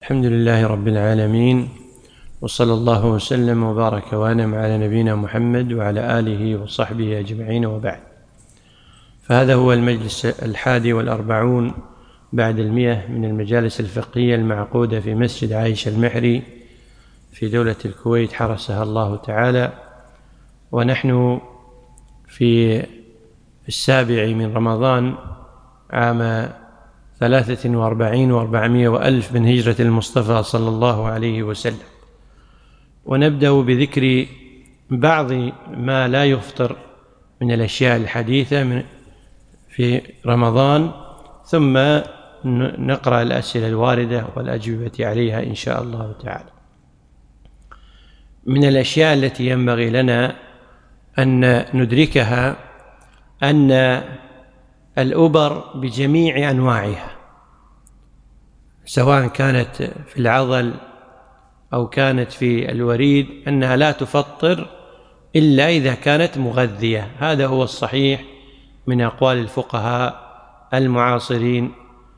الحمد لله رب العالمين، وصلى الله وسلم وبارك وانعم على نبينا محمد وعلى آله وصحبه أجمعين، وبعد. فهذا هو المجلس 41 بعد 100 من المجالس الفقهية المعقودة في مسجد عائشة المحري في دولة الكويت حرسها الله تعالى، ونحن في 7 من رمضان عام 43 و400 وألف من هجرة المصطفى صلى الله عليه وسلم. ونبدأ بذكر بعض ما لا يفطر من الأشياء الحديثة في رمضان، ثم نقرأ الأسئلة الواردة والأجوبة عليها إن شاء الله تعالى. من الأشياء التي ينبغي لنا أن ندركها أن الأبر بجميع أنواعها، سواء كانت في العضل أو كانت في الوريد، أنها لا تفطر إلا إذا كانت مغذية. هذا هو الصحيح من أقوال الفقهاء المعاصرين.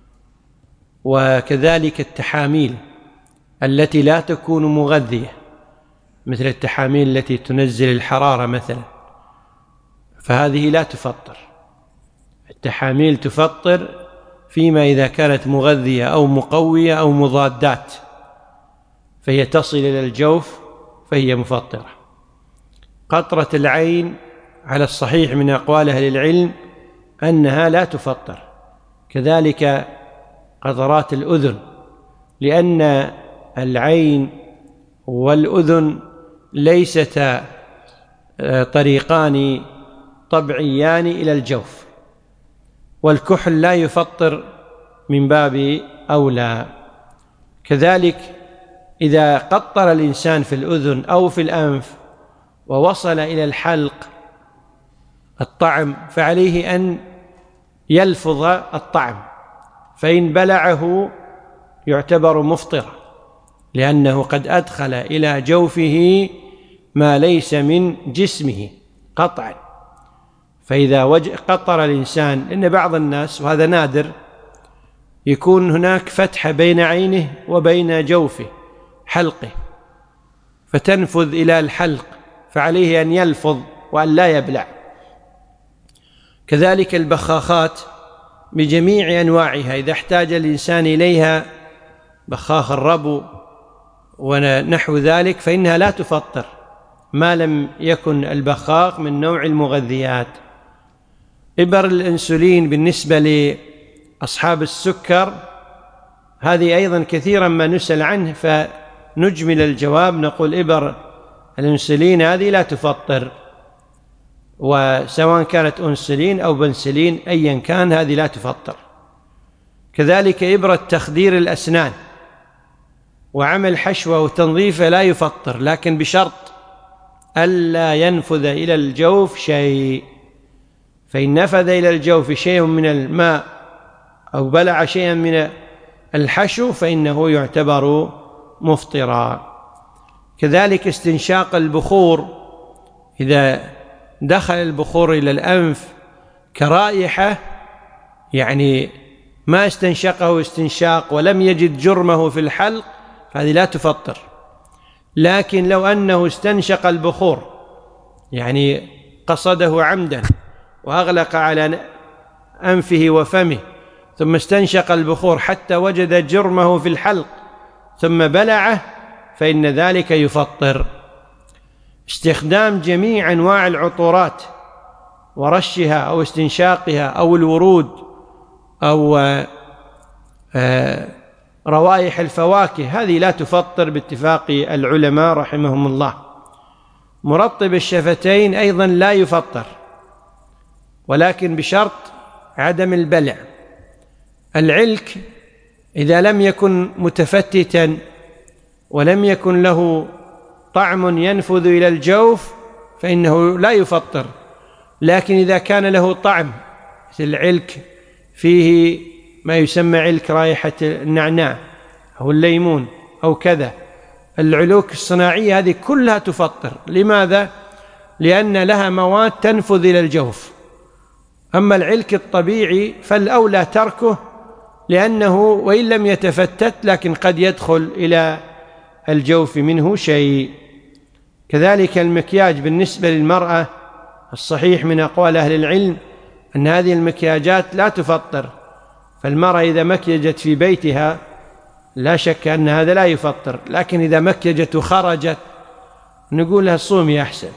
وكذلك التحاميل التي لا تكون مغذية، مثل التحاميل التي تنزل الحرارة مثلا، فهذه لا تفطر. التحاميل تفطر فيما إذا كانت مغذية أو مقوية أو مضادات، فهي تصل إلى الجوف فهي مفطرة. قطرة العين على الصحيح من أقوال أهل العلم أنها لا تفطر، كذلك قطرات الأذن، لأن العين والأذن ليستا طريقان طبيعيان إلى الجوف، والكحل لا يفطر من باب أولى. كذلك إذا قطر الإنسان في الأذن أو في الأنف ووصل إلى الحلق الطعم، فعليه أن يلفظ الطعم، فإن بلعه يعتبر مفطرا، لأنه قد أدخل إلى جوفه ما ليس من جسمه قطعا. فإذا قطر الإنسان، إن بعض الناس، وهذا نادر، يكون هناك فتحة بين عينه وبين جوفه حلقه، فتنفذ إلى الحلق، فعليه أن يلفظ وأن لا يبلع. كذلك البخاخات بجميع أنواعها، إذا احتاج الإنسان إليها، بخاخ الربو ونحو ذلك، فإنها لا تفطر ما لم يكن البخاخ من نوع المغذيات. إبر الأنسولين بالنسبة لأصحاب السكر، هذه أيضا كثيرا ما نسأل عنه، فنجمل الجواب نقول إبر الأنسولين هذه لا تفطر، وسواء كانت أنسولين أو بنسلين أيا كان هذه لا تفطر. كذلك إبرة تخدير الأسنان وعمل حشوة وتنظيفه لا يفطر، لكن بشرط ألا ينفذ إلى الجوف شيء، فإن نفذ إلى الجوف شيء من الماء أو بلع شيئا من الحشو فإنه يعتبر مفطرا. كذلك استنشاق البخور، إذا دخل البخور إلى الأنف كرائحة، يعني ما استنشقه استنشاق ولم يجد جرمه في الحلق، فهذه لا تفطر. لكن لو أنه استنشق البخور، يعني قصده عمدا وأغلق على أنفه وفمه، ثم استنشق البخور حتى وجد جرمه في الحلق ثم بلعه، فإن ذلك يفطر. استخدام جميع أنواع العطورات ورشها أو استنشاقها أو الورود أو روائح الفواكه، هذه لا تفطر باتفاق العلماء رحمهم الله. مرطب الشفتين أيضا لا يفطر، ولكن بشرط عدم البلع. العلك إذا لم يكن متفتتا ولم يكن له طعم ينفذ إلى الجوف فإنه لا يفطر، لكن إذا كان له طعم، مثل العلك فيه ما يسمى علك رائحة النعناع أو الليمون أو كذا، العلوك الصناعية هذه كلها تفطر. لماذا؟ لأن لها مواد تنفذ إلى الجوف. أما العلك الطبيعي فالأولى تركه لأنه وإن لم يتفتت لكن قد يدخل إلى الجوف منه شيء. كذلك المكياج بالنسبة للمرأة، الصحيح من أقوال أهل العلم أن هذه المكياجات لا تفطر، فالمرأة إذا مكيجت في بيتها لا شك أن هذا لا يفطر، لكن إذا مكيجت وخرجت نقول لها صومي أحسن.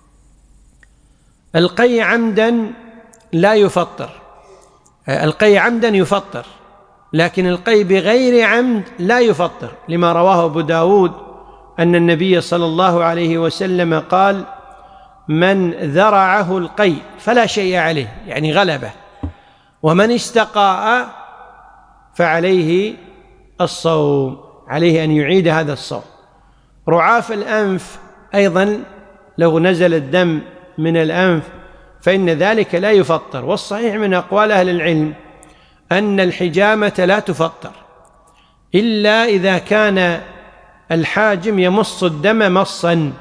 القي عمدا لا يفطر، القي عمدا يفطر، لكن القي بغير عمد لا يفطر، لما رواه أبو داود أن النبي صلى الله عليه وسلم قال: من ذرعه القي فلا شيء عليه، يعني غلبه، ومن استقاء فعليه الصوم، عليه أن يعيد هذا الصوم. رعاف الأنف أيضا لو نزل الدم من الأنف فإن ذلك لا يفطر، والصحيح من أقوال أهل العلم أن الحجامة لا تفطر إلا إذا كان الحاجم يمص الدم مصا،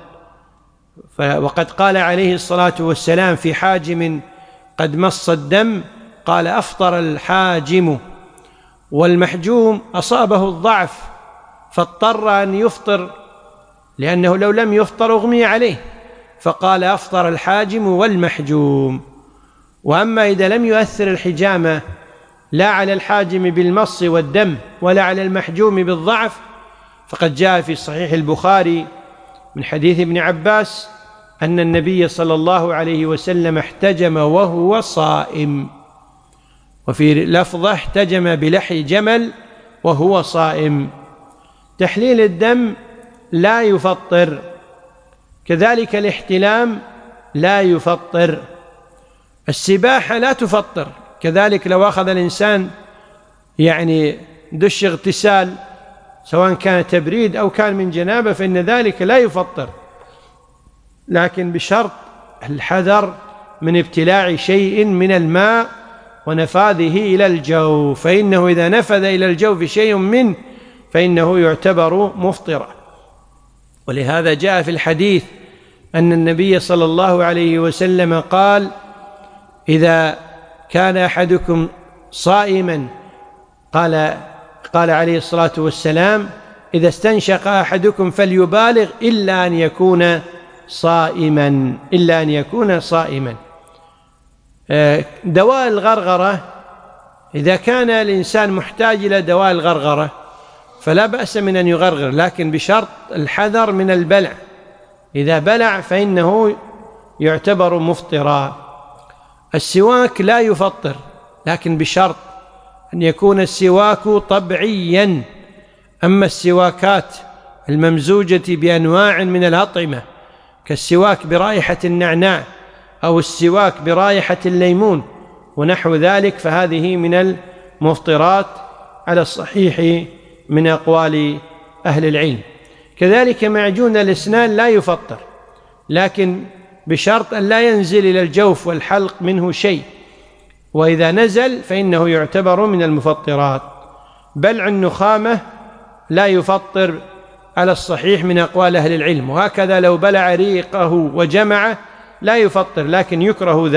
وقد قال عليه الصلاة والسلام في حاجم قد مص الدم قال: أفطر الحاجم. والمحجوم أصابه الضعف فاضطر أن يفطر، لأنه لو لم يفطر أغمي عليه، فقال: أفطر الحاجم والمحجوم. وأما إذا لم يؤثر الحجامة لا على الحاجم بالمص والدم ولا على المحجوم بالضعف، فقد جاء في صحيح البخاري من حديث ابن عباس أن النبي صلى الله عليه وسلم احتجم وهو صائم، وفي لفظة احتجم بلحي جمل وهو صائم. تحليل الدم لا يفطر، كذلك الاحتلام لا يفطر، السباحة لا تفطر، كذلك لو أخذ الإنسان يعني دش اغتسال سواء كان تبريد أو كان من جنابة فإن ذلك لا يفطر، لكن بشرط الحذر من ابتلاع شيء من الماء ونفاذه إلى الجوف، فإنه إذا نفذ إلى الجوف شيء منه فإنه يعتبر مفطرا. ولهذا جاء في الحديث أن النبي صلى الله عليه وسلم قال: إذا كان أحدكم صائما، قال عليه الصلاة والسلام: إذا استنشق أحدكم فليبالغ إلا أن يكون صائما. دواء الغرغرة، إذا كان الإنسان محتاج إلى دواء الغرغرة فلا بأس من أن يغرغر، لكن بشرط الحذر من البلع، إذا بلع فإنه يعتبر مفطرا. السواك لا يفطر، لكن بشرط أن يكون السواك طبيعيا. أما السواكات الممزوجة بأنواع من الأطعمة كالسواك برائحة النعناع أو السواك برائحة الليمون ونحو ذلك فهذه من المفطرات على الصحيح من أقوال أهل العلم. كذلك معجون الأسنان لا يفطر، لكن بشرط أن لا ينزل إلى الجوف والحلق منه شيء، وإذا نزل فإنه يعتبر من المفطرات. بلع النخامة لا يفطر على الصحيح من أقوال أهل العلم، وهكذا لو بلع ريقه وجمعه لا يفطر، لكن يكره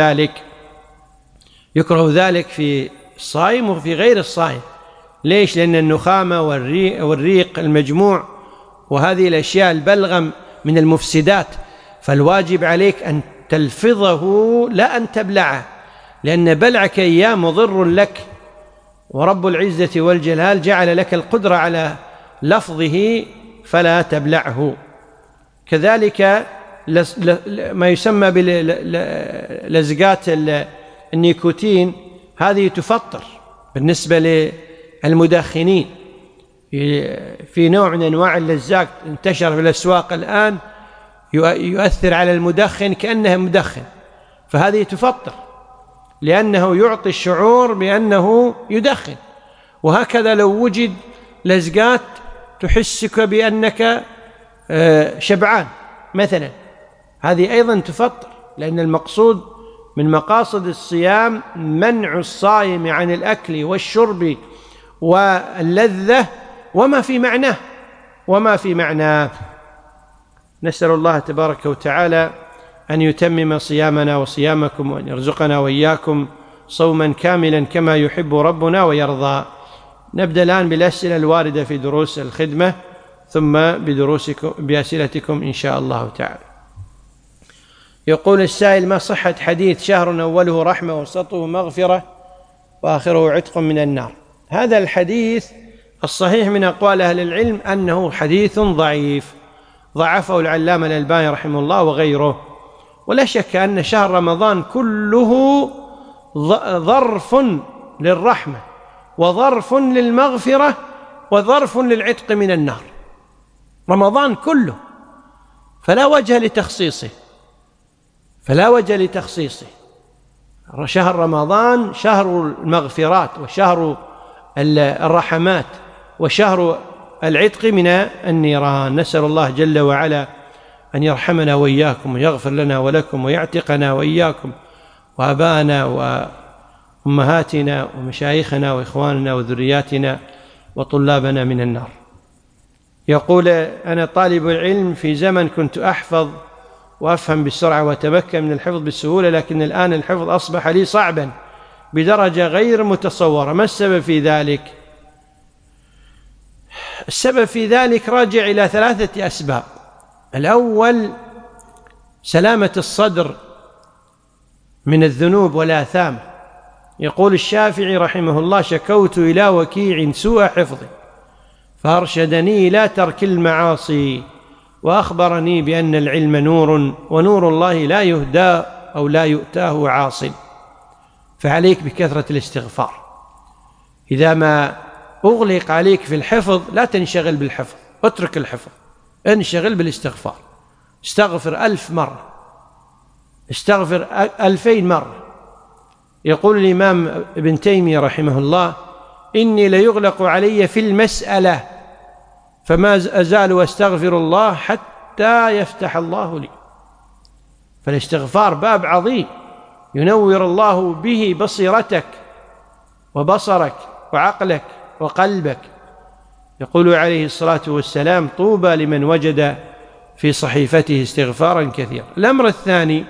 ذلك في الصائم وفي غير الصائم. ليش؟ لأن النخامة والريق المجموع وهذه الأشياء البلغم من المفسدات، فالواجب عليك أن تلفظه لا أن تبلعه، لأن بلعك إياه مضر لك، ورب العزة والجلال جعل لك القدرة على لفظه فلا تبلعه. كذلك ما يسمى بلزقات النيكوتين هذه تفطر بالنسبة للمدخنين. في نوع من أنواع اللزاق انتشر في الأسواق الآن يؤثر على المدخن كأنه مدخن، فهذه تفطر لأنه يعطي الشعور بأنه يدخن. وهكذا لو وجد لزقات تحسك بأنك شبعان مثلا، هذه أيضا تفطر، لأن المقصود من مقاصد الصيام منع الصائم عن الأكل والشرب واللذة وما في معناه. نسأل الله تبارك وتعالى أن يتمم صيامنا وصيامكم، وأن يرزقنا وإياكم صوما كاملا كما يحب ربنا ويرضى. نبدأ الآن بالأسئلة الواردة في دروس الخدمة، ثم بأسئلتكم إن شاء الله تعالى. يقول السائل: ما صحة حديث شهر أوله رحمة ووسطه مغفرة وآخره عتق من النار؟ هذا الحديث الصحيح من أقوال أهل العلم أنه حديث ضعيف، ضعفه العلامة الألباني رحمه الله وغيره. ولا شك أن شهر رمضان كله ظرف للرحمة وظرف للمغفرة وظرف للعتق من النار، رمضان كله، فلا وجه لتخصيصه. شهر رمضان شهر المغفرات وشهر الرحمات وشهر العتق من النيران. نسأل الله جل وعلا أن يرحمنا وإياكم ويغفر لنا ولكم ويعتقنا وإياكم وآباءنا وأمهاتنا ومشايخنا وإخواننا وذرياتنا وطلابنا من النار. يقول: أنا طالب العلم في زمن كنت أحفظ وأفهم بسرعة وأتمكن من الحفظ بسهولة، لكن الآن الحفظ أصبح لي صعبا بدرجة غير متصورة، ما السبب في ذلك؟ السبب في ذلك راجع إلى 3 أسباب. الأول سلامة الصدر من الذنوب والآثام. يقول الشافعي رحمه الله: شكوت إلى وكيع سوء حفظي فأرشدني إلى ترك المعاصي وأخبرني بأن العلم نور ونور الله لا يهدى أو لا يؤتاه عاصٍ. فعليك بكثرة الاستغفار. إذا ما أغلق عليك في الحفظ لا تنشغل بالحفظ، اترك الحفظ، انشغل بالاستغفار. استغفر 1000 مرة، استغفر 2000 مرة. يقول الإمام ابن تيمية رحمه الله: إني ليغلق علي في المسألة فما أزال أستغفر الله حتى يفتح الله لي. فالاستغفار باب عظيم ينور الله به بصيرتك وبصرك وعقلك وقلبك. يقول عليه الصلاة والسلام: طوبى لمن وجد في صحيفته استغفارا كثيرا. الأمر الثاني: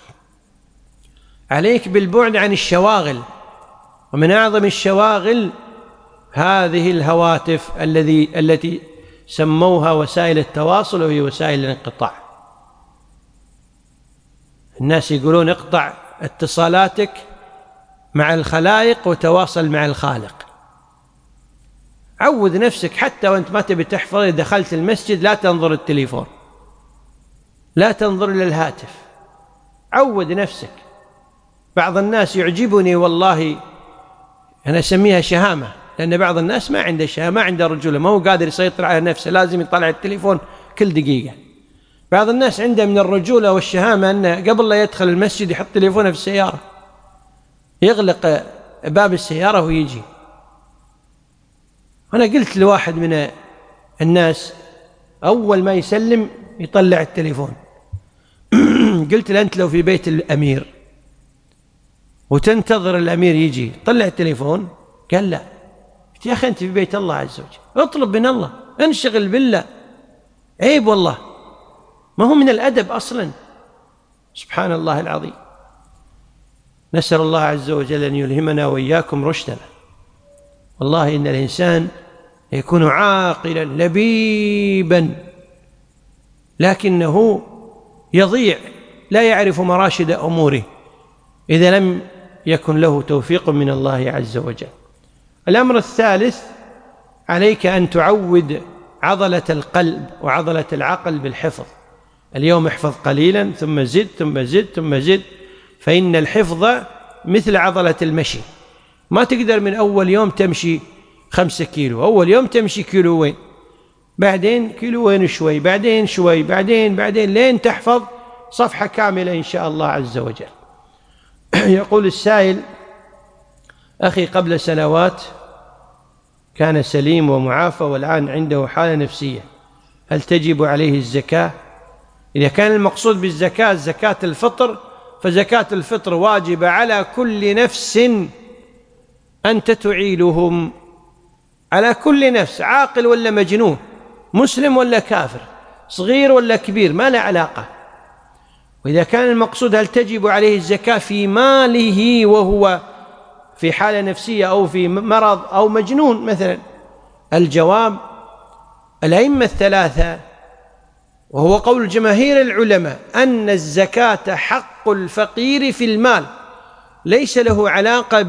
عليك بالبعد عن الشواغل، ومن أعظم الشواغل هذه الهواتف التي سموها وسائل التواصل، وهي وسائل الانقطاع. الناس يقولون اقطع اتصالاتك مع الخلائق وتواصل مع الخالق. عود نفسك حتى وانت ما تبي تحفظ، إذا دخلت المسجد لا تنظر التليفون، لا تنظر إلى الهاتف، عود نفسك. بعض الناس يعجبني والله، أنا أسميها شهامة، لأن بعض الناس ما عنده شهامة، ما عنده رجولة، ما هو قادر يسيطر على نفسه، لازم يطلع التليفون كل دقيقة. بعض الناس عنده من الرجولة والشهامة أنه قبل لا يدخل المسجد يحط تليفونه في السيارة، يغلق باب السيارة ويجي. أنا قلت لواحد من الناس أول ما يسلم يطلع التليفون قلت له: أنت لو في بيت الأمير وتنتظر الأمير يجي طلع التليفون؟ قال: لا. قلت: يا أخي أنت في بيت الله عز وجل، اطلب من الله، انشغل بالله. عيب والله، ما هو من الأدب أصلا. سبحان الله العظيم. نسأل الله عز وجل أن يلهمنا وإياكم رشدنا. والله إن الإنسان يكون عاقلا لبيبا لكنه يضيع، لا يعرف مراشد أموره إذا لم يكن له توفيق من الله عز وجل. الأمر الثالث: عليك أن تعود عضلة القلب وعضلة العقل بالحفظ. اليوم احفظ قليلا ثم زد ثم زد ثم زد، فإن الحفظ مثل عضلة المشي، ما تقدر من أول يوم تمشي 5 كيلو، أول يوم تمشي كيلوين، بعدين كيلوين شوي، بعدين شوي، بعدين لين تحفظ صفحة كاملة إن شاء الله عز وجل. يقول السائل: أخي قبل سنوات كان سليم ومعافى والآن عنده حالة نفسية، هل تجب عليه الزكاة؟ إذا كان المقصود بالزكاة زكاة الفطر، فزكاة الفطر واجبة على كل نفس أنت تعيلهم، على كل نفس، عاقل ولا مجنون، مسلم ولا كافر، صغير ولا كبير، ما له علاقة. وإذا كان المقصود هل تجب عليه الزكاة في ماله وهو في حالة نفسية أو في مرض أو مجنون مثلا؟ الجواب: الأئمة الثلاثة، وهو قول جماهير العلماء، أن الزكاة حق الفقير في المال، ليس له علاقة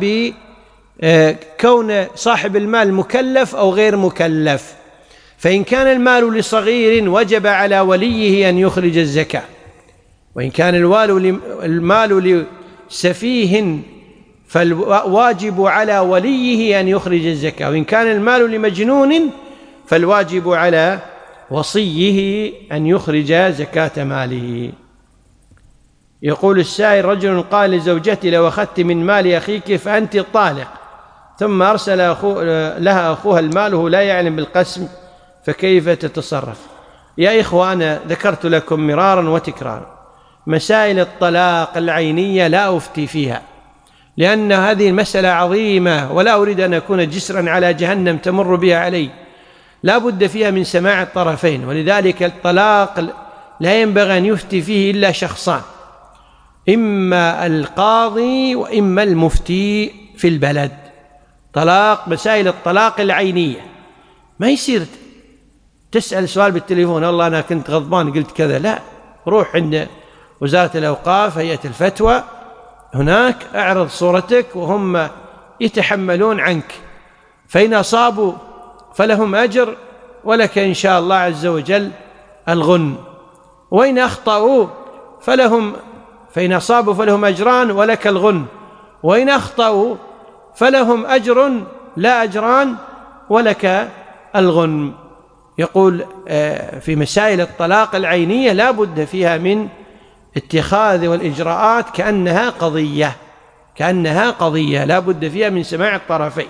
بكون صاحب المال مكلف أو غير مكلف. فإن كان المال لصغير وجب على وليه أن يخرج الزكاة، وإن كان المال لسفيه فالواجب على وليه أن يخرج الزكاة، وإن كان المال لمجنون فالواجب على وصيه أن يخرج زكاة ماله. يقول السائل: رجل قال لزوجتي: لو أخذت من مال أخيك فأنت طالق، ثم أرسل لها أخوها المال وهو لا يعلم بالقسم، فكيف تتصرف؟ يا إخوة، أنا ذكرت لكم مرارا وتكرارا، مسائل الطلاق العينية لا أفتي فيها، لأن هذه المسألة عظيمة ولا أريد أن أكون جسرا على جهنم تمر بها علي، لا بد فيها من سماع الطرفين. ولذلك الطلاق لا ينبغي أن يفتي فيه إلا شخصان، إما القاضي وإما المفتي في البلد. مسائل الطلاق العينية ما يصير تسأل سؤال بالتليفون: والله أنا كنت غضبان قلت كذا. لا، روح عند وزارة الأوقاف، هيئة الفتوى، هناك اعرض صورتك وهم يتحملون عنك، فإن أصابوا فلهم أجر ولك إن شاء الله عز وجل الغنم، وإن أخطأوا فإن أصابوا فلهم أجران ولك الغنم، وإن أخطأوا فلهم أجر لا أجران ولك الغنم. يقول في مسائل الطلاق العينية لا بد فيها من اتخاذ والإجراءات كأنها قضية لا بد فيها من سماع الطرفين.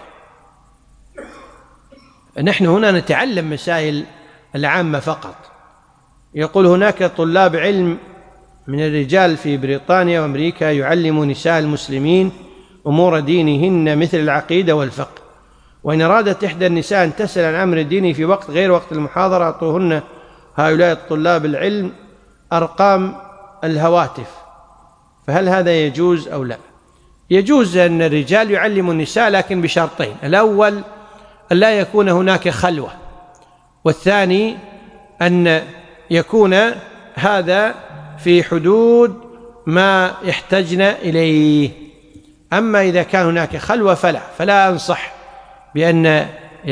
نحن هنا نتعلم مسائل العامة فقط. يقول: هناك طلاب علم من الرجال في بريطانيا وأمريكا يعلم نساء المسلمين أمور دينهن مثل العقيدة والفقه، وإن أرادت إحدى النساء أن تسأل عن أمر الدين في وقت غير وقت المحاضرة أعطوهن هؤلاء الطلاب العلم أرقام الهواتف، فهل هذا يجوز أو لا؟ يجوز أن الرجال يعلموا النساء، لكن بشرطين: الأول أن لا يكون هناك خلوة، والثاني أن يكون هذا في حدود ما يحتاجن إليه. أما إذا كان هناك خلوة فلا أنصح بأن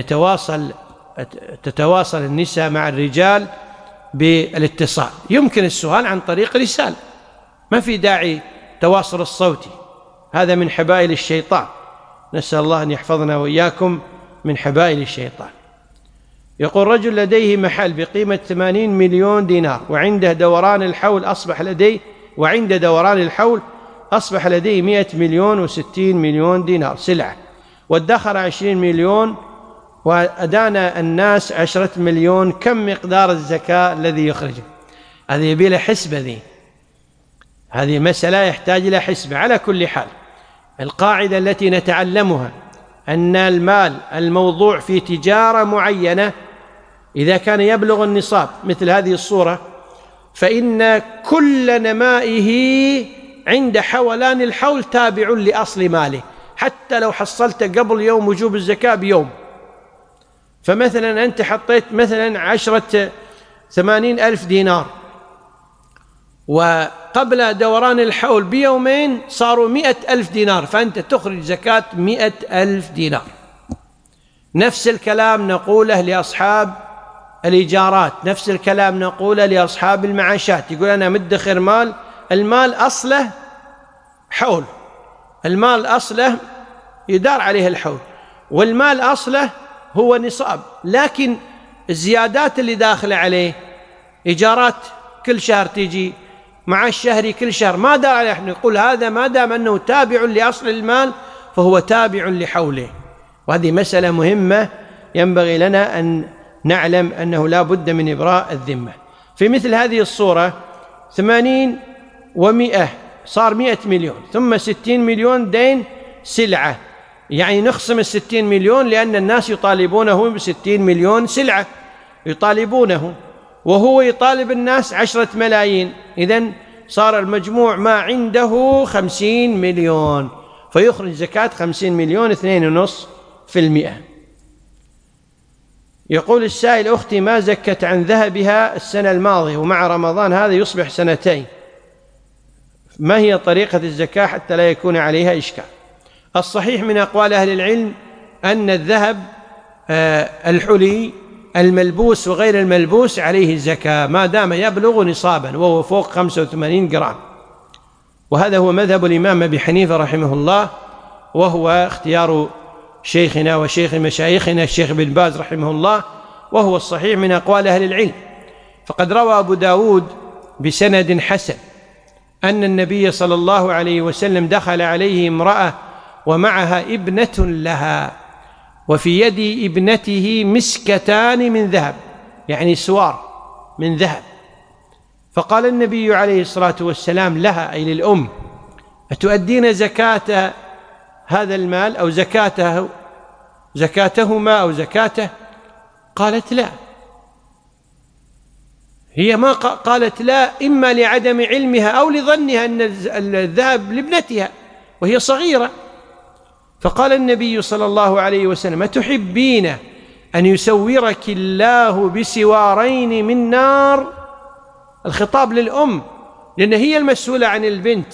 تتواصل النساء مع الرجال بالاتصال. يمكن السؤال عن طريق رسالة، ما في داعي تواصل الصوتي، هذا من حبائل الشيطان، نسأل الله أن يحفظنا وإياكم من حبائل الشيطان. يقول: رجل لديه محل بقيمة 80 مليون دينار وعند دوران الحول أصبح لديه 100 مليون و60 مليون دينار سلعة، وادخر 20 مليون وأدان الناس 10 مليون، كم مقدار الزكاة الذي يخرجه؟ هذه يبي له حسبة، هذه مسألة يحتاج إلى حسبة. على كل حال، القاعدة التي نتعلمها أن المال الموضوع في تجارة معينة إذا كان يبلغ النصاب مثل هذه الصورة، فإن كل نمائه عند حولان الحول تابع لأصل ماله، حتى لو حصلت قبل يوم وجوب الزكاة بيوم. فمثلا أنت حطيت مثلا 80,000 دينار، وقبل دوران الحول بيومين صاروا 100,000 دينار، فأنت تخرج زكاة 100,000 دينار. نفس الكلام نقوله لأصحاب الإيجارات، نفس الكلام نقوله لأصحاب المعاشات. يقول: أنا مدخر مال، المال أصله حول، المال أصله يدار عليه الحول، والمال أصله هو نصاب، لكن الزيادات اللي داخله عليه، إيجارات كل شهر تيجي، مع الشهري كل شهر، ما دار عليه. احنا نقول هذا ما دام أنه تابع لأصل المال فهو تابع لحوله، وهذه مسألة مهمة ينبغي لنا أن نعلم أنه لا بد من إبراء الذمة. في مثل هذه الصورة 80 و100 صار 100 مليون، ثم 60 مليون دين سلعة، يعني نخصم 60 مليون لأن الناس يطالبونه ب60 مليون سلعة يطالبونه، وهو يطالب الناس 10 ملايين، إذن صار المجموع ما عنده 50 مليون، فيخرج زكاة 50 مليون 2.5%. يقول السائل: أختي ما زكت عن ذهبها السنة الماضية ومع رمضان هذا يصبح سنتين، ما هي طريقة الزكاة حتى لا يكون عليها إشكال؟ الصحيح من أقوال أهل العلم أن الذهب الحلي الملبوس وغير الملبوس عليه الزكاة ما دام يبلغ نصابا وهو فوق 85 جرام، وهذا هو مذهب الإمام أبي حنيفة رحمه الله، وهو اختيار شيخنا وشيخ مشايخنا الشيخ بن باز رحمه الله، وهو الصحيح من أقوال أهل العلم. فقد روى أبو داود بسند حسن أن النبي صلى الله عليه وسلم دخل عليه امرأة ومعها ابنة لها، وفي يد ابنته مسكتان من ذهب، يعني سوار من ذهب، فقال النبي عليه الصلاة والسلام لها أي للأم: أتؤدين زكاة هذا المال أو زكاتهما أو زكاته؟ قالت لا. هي ما قالت لا إما لعدم علمها أو لظنها أن الذهب لابنتها وهي صغيرة. فقال النبي صلى الله عليه وسلم: أتحبين أن يسورك الله بسوارين من نار؟ الخطاب للأم لأن هي المسؤولة عن البنت.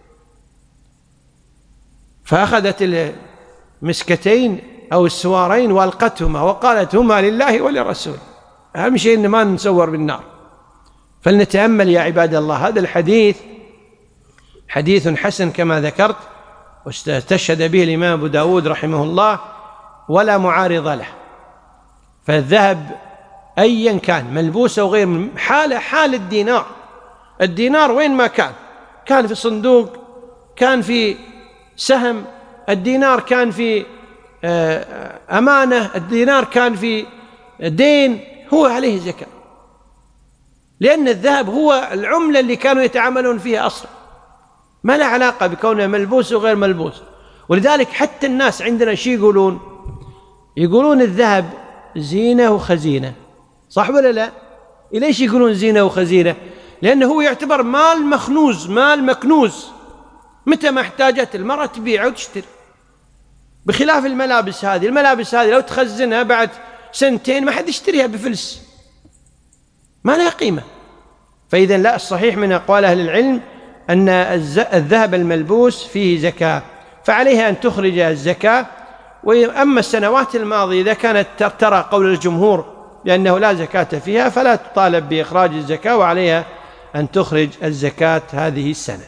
فأخذت المسكتين أو السوارين وألقتهما وقالت: هما لله ولرسوله، أهم شيء إن ما نسور بالنار. فلنتأمل يا عباد الله، هذا الحديث حديث حسن كما ذكرت، واستشهد به الإمام أبو داود رحمه الله، ولا معارض له. فالذهب أيا كان ملبوس أو غير حال الدينار وين ما كان في صندوق، كان في سهم، الدينار كان في أمانة، الدينار كان في دين، هو عليه زكاة، لأن الذهب هو العملة اللي كانوا يتعاملون فيها أصلا، ما له علاقة بكونه ملبوس وغير ملبوس. ولذلك حتى الناس عندنا شيء يقولون الذهب زينة وخزينة، صح ولا لا؟ ليش يقولون زينة وخزينة؟ لأنه هو يعتبر مال مخنوز، مال مكنوز، متى ما احتاجت المرأة تبيعه وتشتري، بخلاف الملابس هذه لو تخزنها بعد سنتين ما حد يشتريها بفلس، ما لها قيمة. فإذا لا، الصحيح من أقوال أهل العلم أن الذهب الملبوس فيه زكاة، فعليها أن تخرج الزكاة. وأما السنوات الماضية إذا كانت ترى قول الجمهور لأنه لا زكاة فيها فلا تطالب بإخراج الزكاة، وعليها أن تخرج الزكاة هذه السنة.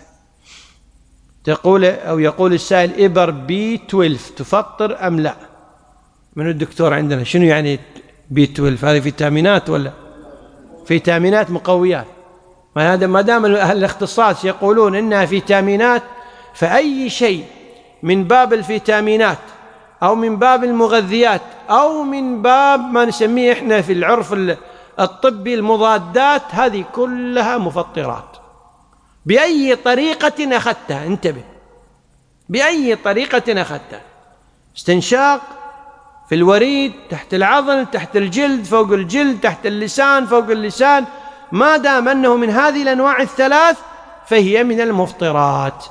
يقول السائل: إبر B12 تفطر أم لا؟ من الدكتور عندنا شنو يعني B12؟ هذه فيتامينات ولا فيتامينات مقويات؟ ما دام أهل الاختصاص يقولون إنها فيتامينات، فأي شيء من باب الفيتامينات أو من باب المغذيات أو من باب ما نسميه إحنا في العرف الطبي المضادات، هذه كلها مفطرات بأي طريقة أخذتها. انتبه، بأي طريقة أخذتها، استنشاق في الوريد، تحت العضل، تحت الجلد، فوق الجلد، تحت اللسان، فوق اللسان، ما دام أنه من هذه الأنواع الثلاث فهي من المفطرات.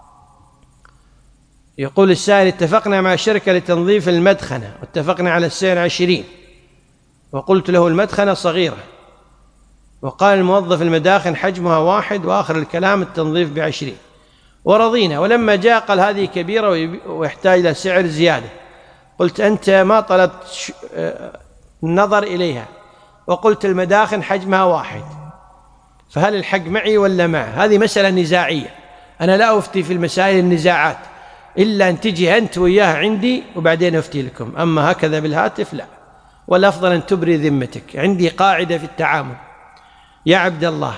يقول السائل: اتفقنا مع شركة لتنظيف المدخنة واتفقنا على السعر 20، وقلت له المدخنة صغيرة، وقال الموظف المداخن حجمها 1 وآخر الكلام التنظيف ب20، ورضينا. ولما جاء قال هذه كبيرة ويحتاج إلى سعر زيادة. قلت أنت ما طلبت النظر إليها، وقلت المداخن حجمها 1، فهل الحق معي ولا معه؟ هذه مسألة نزاعية، أنا لا أفتي في المسائل النزاعات إلا أن تجي أنت وياها عندي وبعدين أفتي لكم، أما هكذا بالهاتف لا. والأفضل أن تبري ذمتك. عندي قاعدة في التعامل يا عبد الله: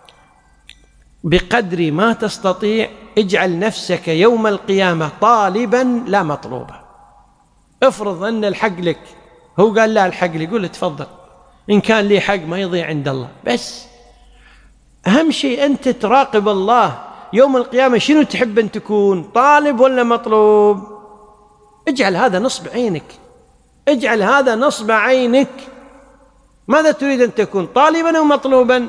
بقدر ما تستطيع اجعل نفسك يوم القيامة طالبا لا مطلوبا. افرض أن الحق لك، هو قال لا الحق لي، قول له تفضل، إن كان لي حق ما يضيع عند الله. بس أهم شيء أنت تراقب الله يوم القيامة، شنو تحب أن تكون، طالب ولا مطلوب؟ اجعل هذا نصب عينك، اجعل هذا نصب عينك. ماذا تريد أن تكون، طالبا أو مطلوبا؟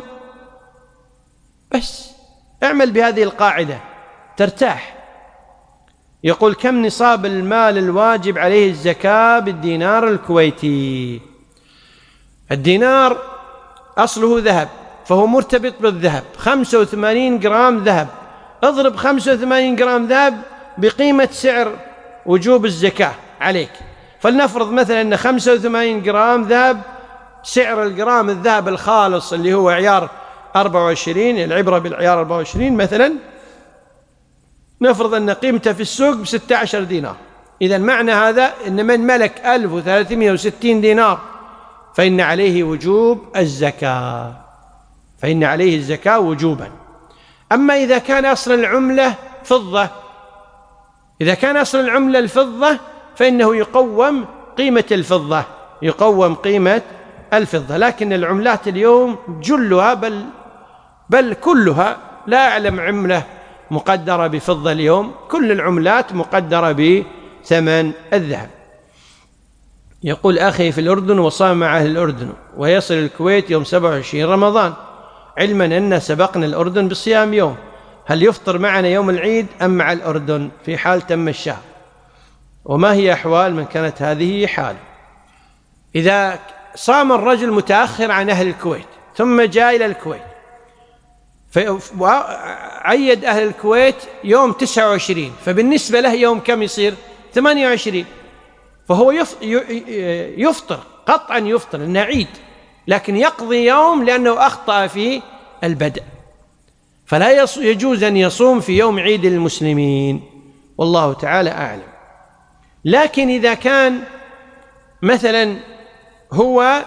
بس اعمل بهذه القاعدة ترتاح. يقول: كم نصاب المال الواجب عليه الزكاة بالدينار الكويتي؟ الدينار أصله ذهب، فهو مرتبط بالذهب. 85 جرام ذهب، اضرب 85 جرام ذهب بقيمة سعر وجوب الزكاة عليك. فلنفرض مثلا أن 85 جرام ذهب سعر الجرام الذهب الخالص اللي هو عيار 24، العبرة بالعيار 24 مثلا، نفرض أن قيمته في السوق ب16 دينار. إذن معنى هذا أن من ملك 1360 دينار فإن عليه وجوب الزكاة، فإن عليه الزكاة وجوبا. أما إذا كان أصل العملة فضة، إذا كان أصل العملة الفضة فإنه يقوم قيمة الفضة، يقوم قيمة الفضة. لكن العملات اليوم جلها بل كلها، لا أعلم عملة مقدرة بفضة اليوم، كل العملات مقدرة بثمن الذهب. يقول: أخي في الأردن وصام مع أهل الأردن ويصل الكويت يوم 27 رمضان، علما أن سبقنا الأردن بصيام يوم، هل يفطر معنا يوم العيد أم مع الأردن في حال تم الشهر؟ وما هي أحوال من كانت هذه حاله؟ إذا صام الرجل متأخر عن أهل الكويت ثم جاء إلى الكويت فعيد أهل الكويت يوم 29، فبالنسبة له يوم كم يصير؟ 28، فهو يفطر قطعا، يفطر لأنه عيد، لكن يقضي يوم لأنه أخطأ في البدء، فلا يجوز أن يصوم في يوم عيد المسلمين، والله تعالى أعلم. لكن إذا كان مثلا هو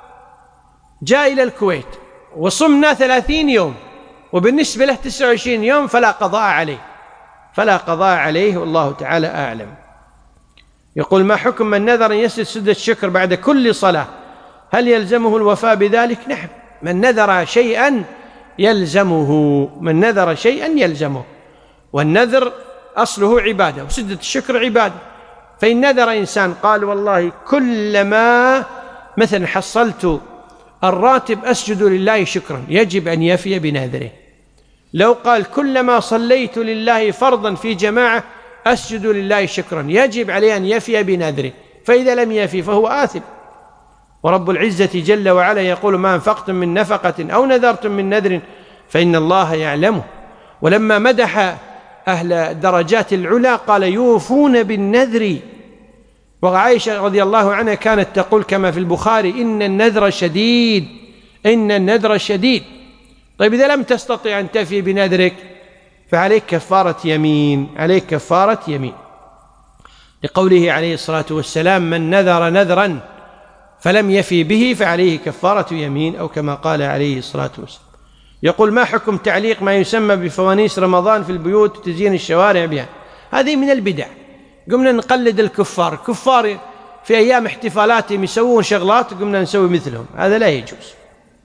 جاء إلى الكويت وصمنا 30 يوم وبالنسبة له 29 يوم فلا قضاء عليه، فلا قضاء عليه، والله تعالى أعلم. يقول: ما حكم من نذر أن يسجد سجدة الشكر بعد كل صلاة، هل يلزمه الوفاء بذلك؟ نعم، من نذر شيئا يلزمه، من نذر شيئا يلزمه، والنذر أصله عبادة وسجدة الشكر عبادة. فإن نذر إنسان قال: والله كلما مثلا حصلت الراتب أسجد لله شكرا، يجب أن يفي بنذره. لو قال: كلما صليت لله فرضا في جماعة أسجد لله شكرا، يجب عليه أن يفي بنذره، فإذا لم يفي فهو آثم. ورب العزة جل وعلا يقول: ما أنفقتم من نفقة أو نذرتم من نذر فإن الله يعلمه. ولما مدح أهل الدرجات العلى قال: يوفون بالنذر. وعائشة رضي الله عنها كانت تقول كما في البخاري: إن النذر شديد، إن النذر شديد. طيب إذا لم تستطع أن تفي بنذرك فعليك كفارة يمين، عليك كفارة يمين، لقوله عليه الصلاة والسلام: من نذر نذرا فلم يفي به فعليه كفارة يمين، أو كما قال عليه الصلاة والسلام. يقول: ما حكم تعليق ما يسمى بفوانيس رمضان في البيوت وتزيين الشوارع بها؟ هذه من البدع، قمنا نقلد الكفار، الكفار في أيام احتفالاتهم يسوون شغلات قمنا نسوي مثلهم، هذا لا يجوز.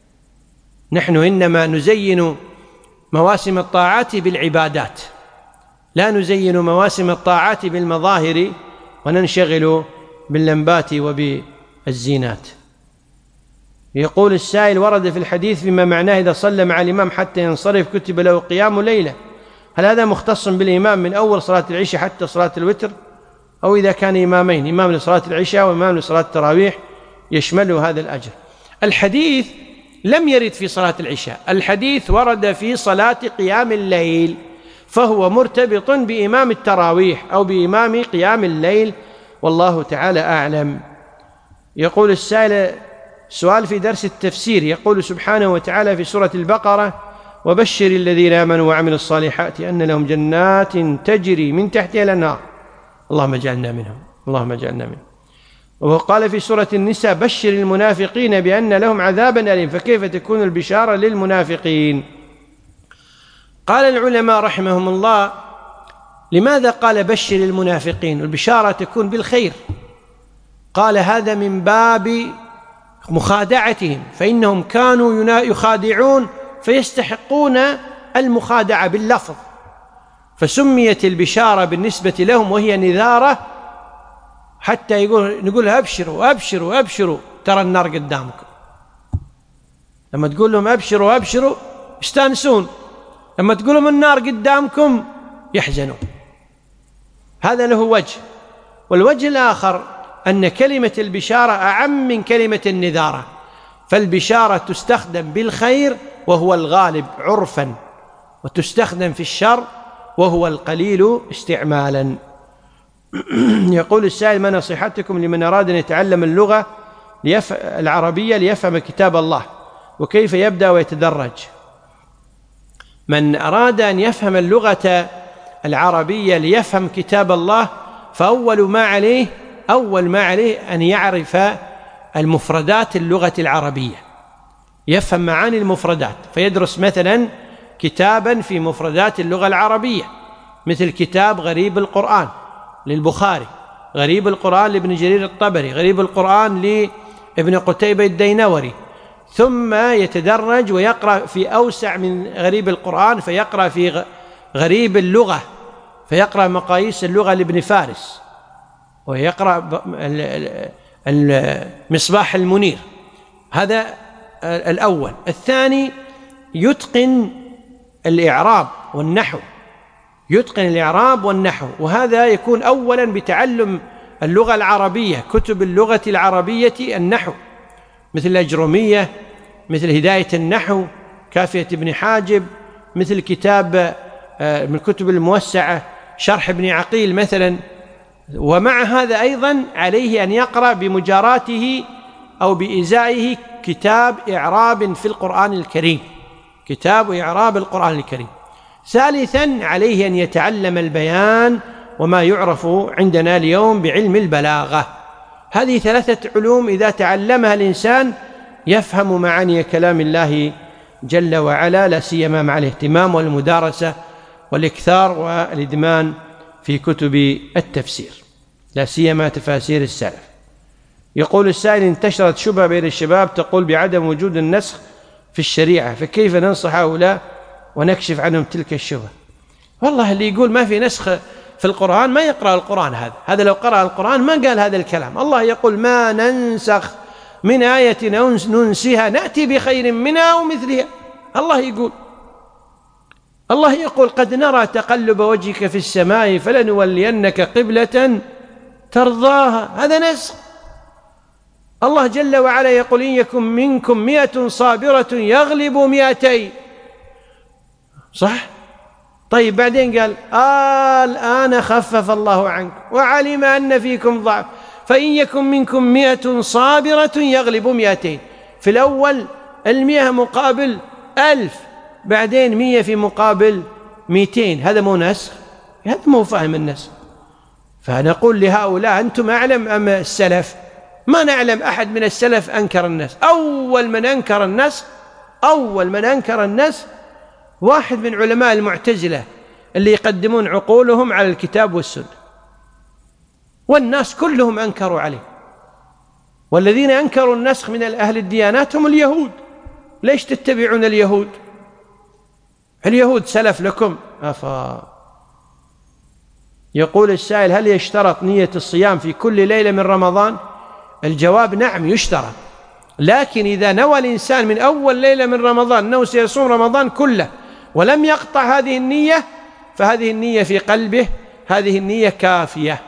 نحن إنما نزين مواسم الطاعات بالعبادات، لا نزين مواسم الطاعات بالمظاهر وننشغل باللمبات وبالزينات. يقول السائل: ورد في الحديث فيما معناه إذا صلى مع الإمام حتى ينصرف كتب له قيام ليلة، هل هذا مختص بالإمام من أول صلاة العشاء حتى صلاة الوتر، أو إذا كان إمامين، إمام لصلاة العشاء وإمام لصلاة التراويح، يشمله هذا الأجر؟ الحديث لم يرد في صلاة العشاء، الحديث ورد في صلاة قيام الليل، فهو مرتبط بإمام التراويح أو بإمام قيام الليل، والله تعالى أعلم. يقول السائل سؤال في درس التفسير، يقول سبحانه وتعالى في سورة البقرة: وبشر الذين آمنوا وعملوا الصالحات أن لهم جنات تجري من تحتها الأنهار. اللهم اجعلنا منهم، اللهم اجعلنا منهم. وقال في سورة النساء: بشر المنافقين بأن لهم عذابا أليم. فكيف تكون البشارة للمنافقين؟ قال العلماء رحمهم الله: لماذا قال بشر المنافقين؟ البشارة تكون بالخير. قال: هذا من باب مخادعتهم، فإنهم كانوا يخادعون فيستحقون المخادعة باللفظ، فسميت البشارة بالنسبة لهم وهي نذارة، حتى نقول أبشروا أبشروا أبشروا ترى النار قدامكم. لما تقول لهم أبشروا أبشروا يستانسون، لما تقول لهم النار قدامكم يحزنون. هذا له وجه. والوجه الآخر أن كلمة البشارة أعم من كلمة النذارة، فالبشارة تستخدم بالخير وهو الغالب عرفا، وتستخدم في الشر وهو القليل استعمالا. يقول السائل: ما نصيحتكم لمن أراد أن يتعلم اللغة العربية ليفهم كتاب الله، وكيف يبدأ ويتدرج؟ من أراد أن يفهم اللغة العربية ليفهم كتاب الله، فأول ما عليه أن يعرف المفردات اللغة العربية، يفهم معاني المفردات، فيدرس مثلا كتابا في مفردات اللغة العربية، مثل كتاب غريب القرآن للبخاري، غريب القرآن لابن جرير الطبري، غريب القرآن لابن قتيبة الدينوري، ثم يتدرج ويقرأ في أوسع من غريب القرآن، فيقرأ في غريب اللغة، فيقرأ مقاييس اللغة لابن فارس، ويقرأ المصباح المنير. هذا الأول. الثاني يتقن الإعراب والنحو، يتقن الإعراب والنحو، وهذا يكون أولا بتعلم اللغة العربية، كتب اللغة العربية النحو، مثل الأجرومية، مثل هداية النحو، كافية ابن حاجب، مثل كتاب من الكتب الموسعة شرح ابن عقيل مثلا. ومع هذا أيضا عليه أن يقرأ بمجاراته أو بإزائه كتاب إعراب في القرآن الكريم، كتاب إعراب القرآن الكريم. ثالثا عليه أن يتعلم البيان وما يعرف عندنا اليوم بعلم البلاغة. هذه ثلاثة علوم إذا تعلمها الإنسان يفهم معاني كلام الله جل وعلا، لا سيما مع الاهتمام والمدارسة والإكثار والإدمان في كتب التفسير، لا سيما تفاسير السلف. يقول السائل: انتشرت شبهة بين الشباب تقول بعدم وجود النسخ في الشريعة، فكيف ننصح هؤلاء ونكشف عنهم تلك الشبهة؟ والله اللي يقول ما في نسخ في القرآن ما يقرأ القرآن، هذا لو قرأ القرآن ما قال هذا الكلام. الله يقول: ما ننسخ من آية ننسها نأتي بخير منها ومثلها. الله يقول: قد نرى تقلب وجهك في السماء فلنولينك قبلة ترضاها. هذا نسخ. الله جل وعلا يقول: إن يكن منكم 100 صابرة يغلبوا 200. صح؟ طيب بعدين قال: الآن خفف الله عنك وعلم أن فيكم ضعف فإن يكن منكم 100 صابرة يغلبوا 200. في الأول 100 مقابل 1000، بعدين 100 في مقابل 200. هذا مو نسخ، هذا مو فاهم النسخ. فنقول لهؤلاء: أنتم أعلم أم السلف؟ ما نعلم أحد من السلف أنكر النسخ. أول من أنكر النسخ واحد من علماء المعتزلة اللي يقدمون عقولهم على الكتاب والسنة، والناس كلهم أنكروا عليه. والذين أنكروا النسخ من أهل الديانات هم اليهود. ليش تتبعون اليهود؟ اليهود سلف لكم. يقول السائل: هل يشترط نية الصيام في كل ليلة من رمضان؟ الجواب: نعم يشترط، لكن إذا نوى الإنسان من أول ليلة من رمضان أنه سيصوم رمضان كله ولم يقطع هذه النية، فهذه النية في قلبه، هذه النية كافية.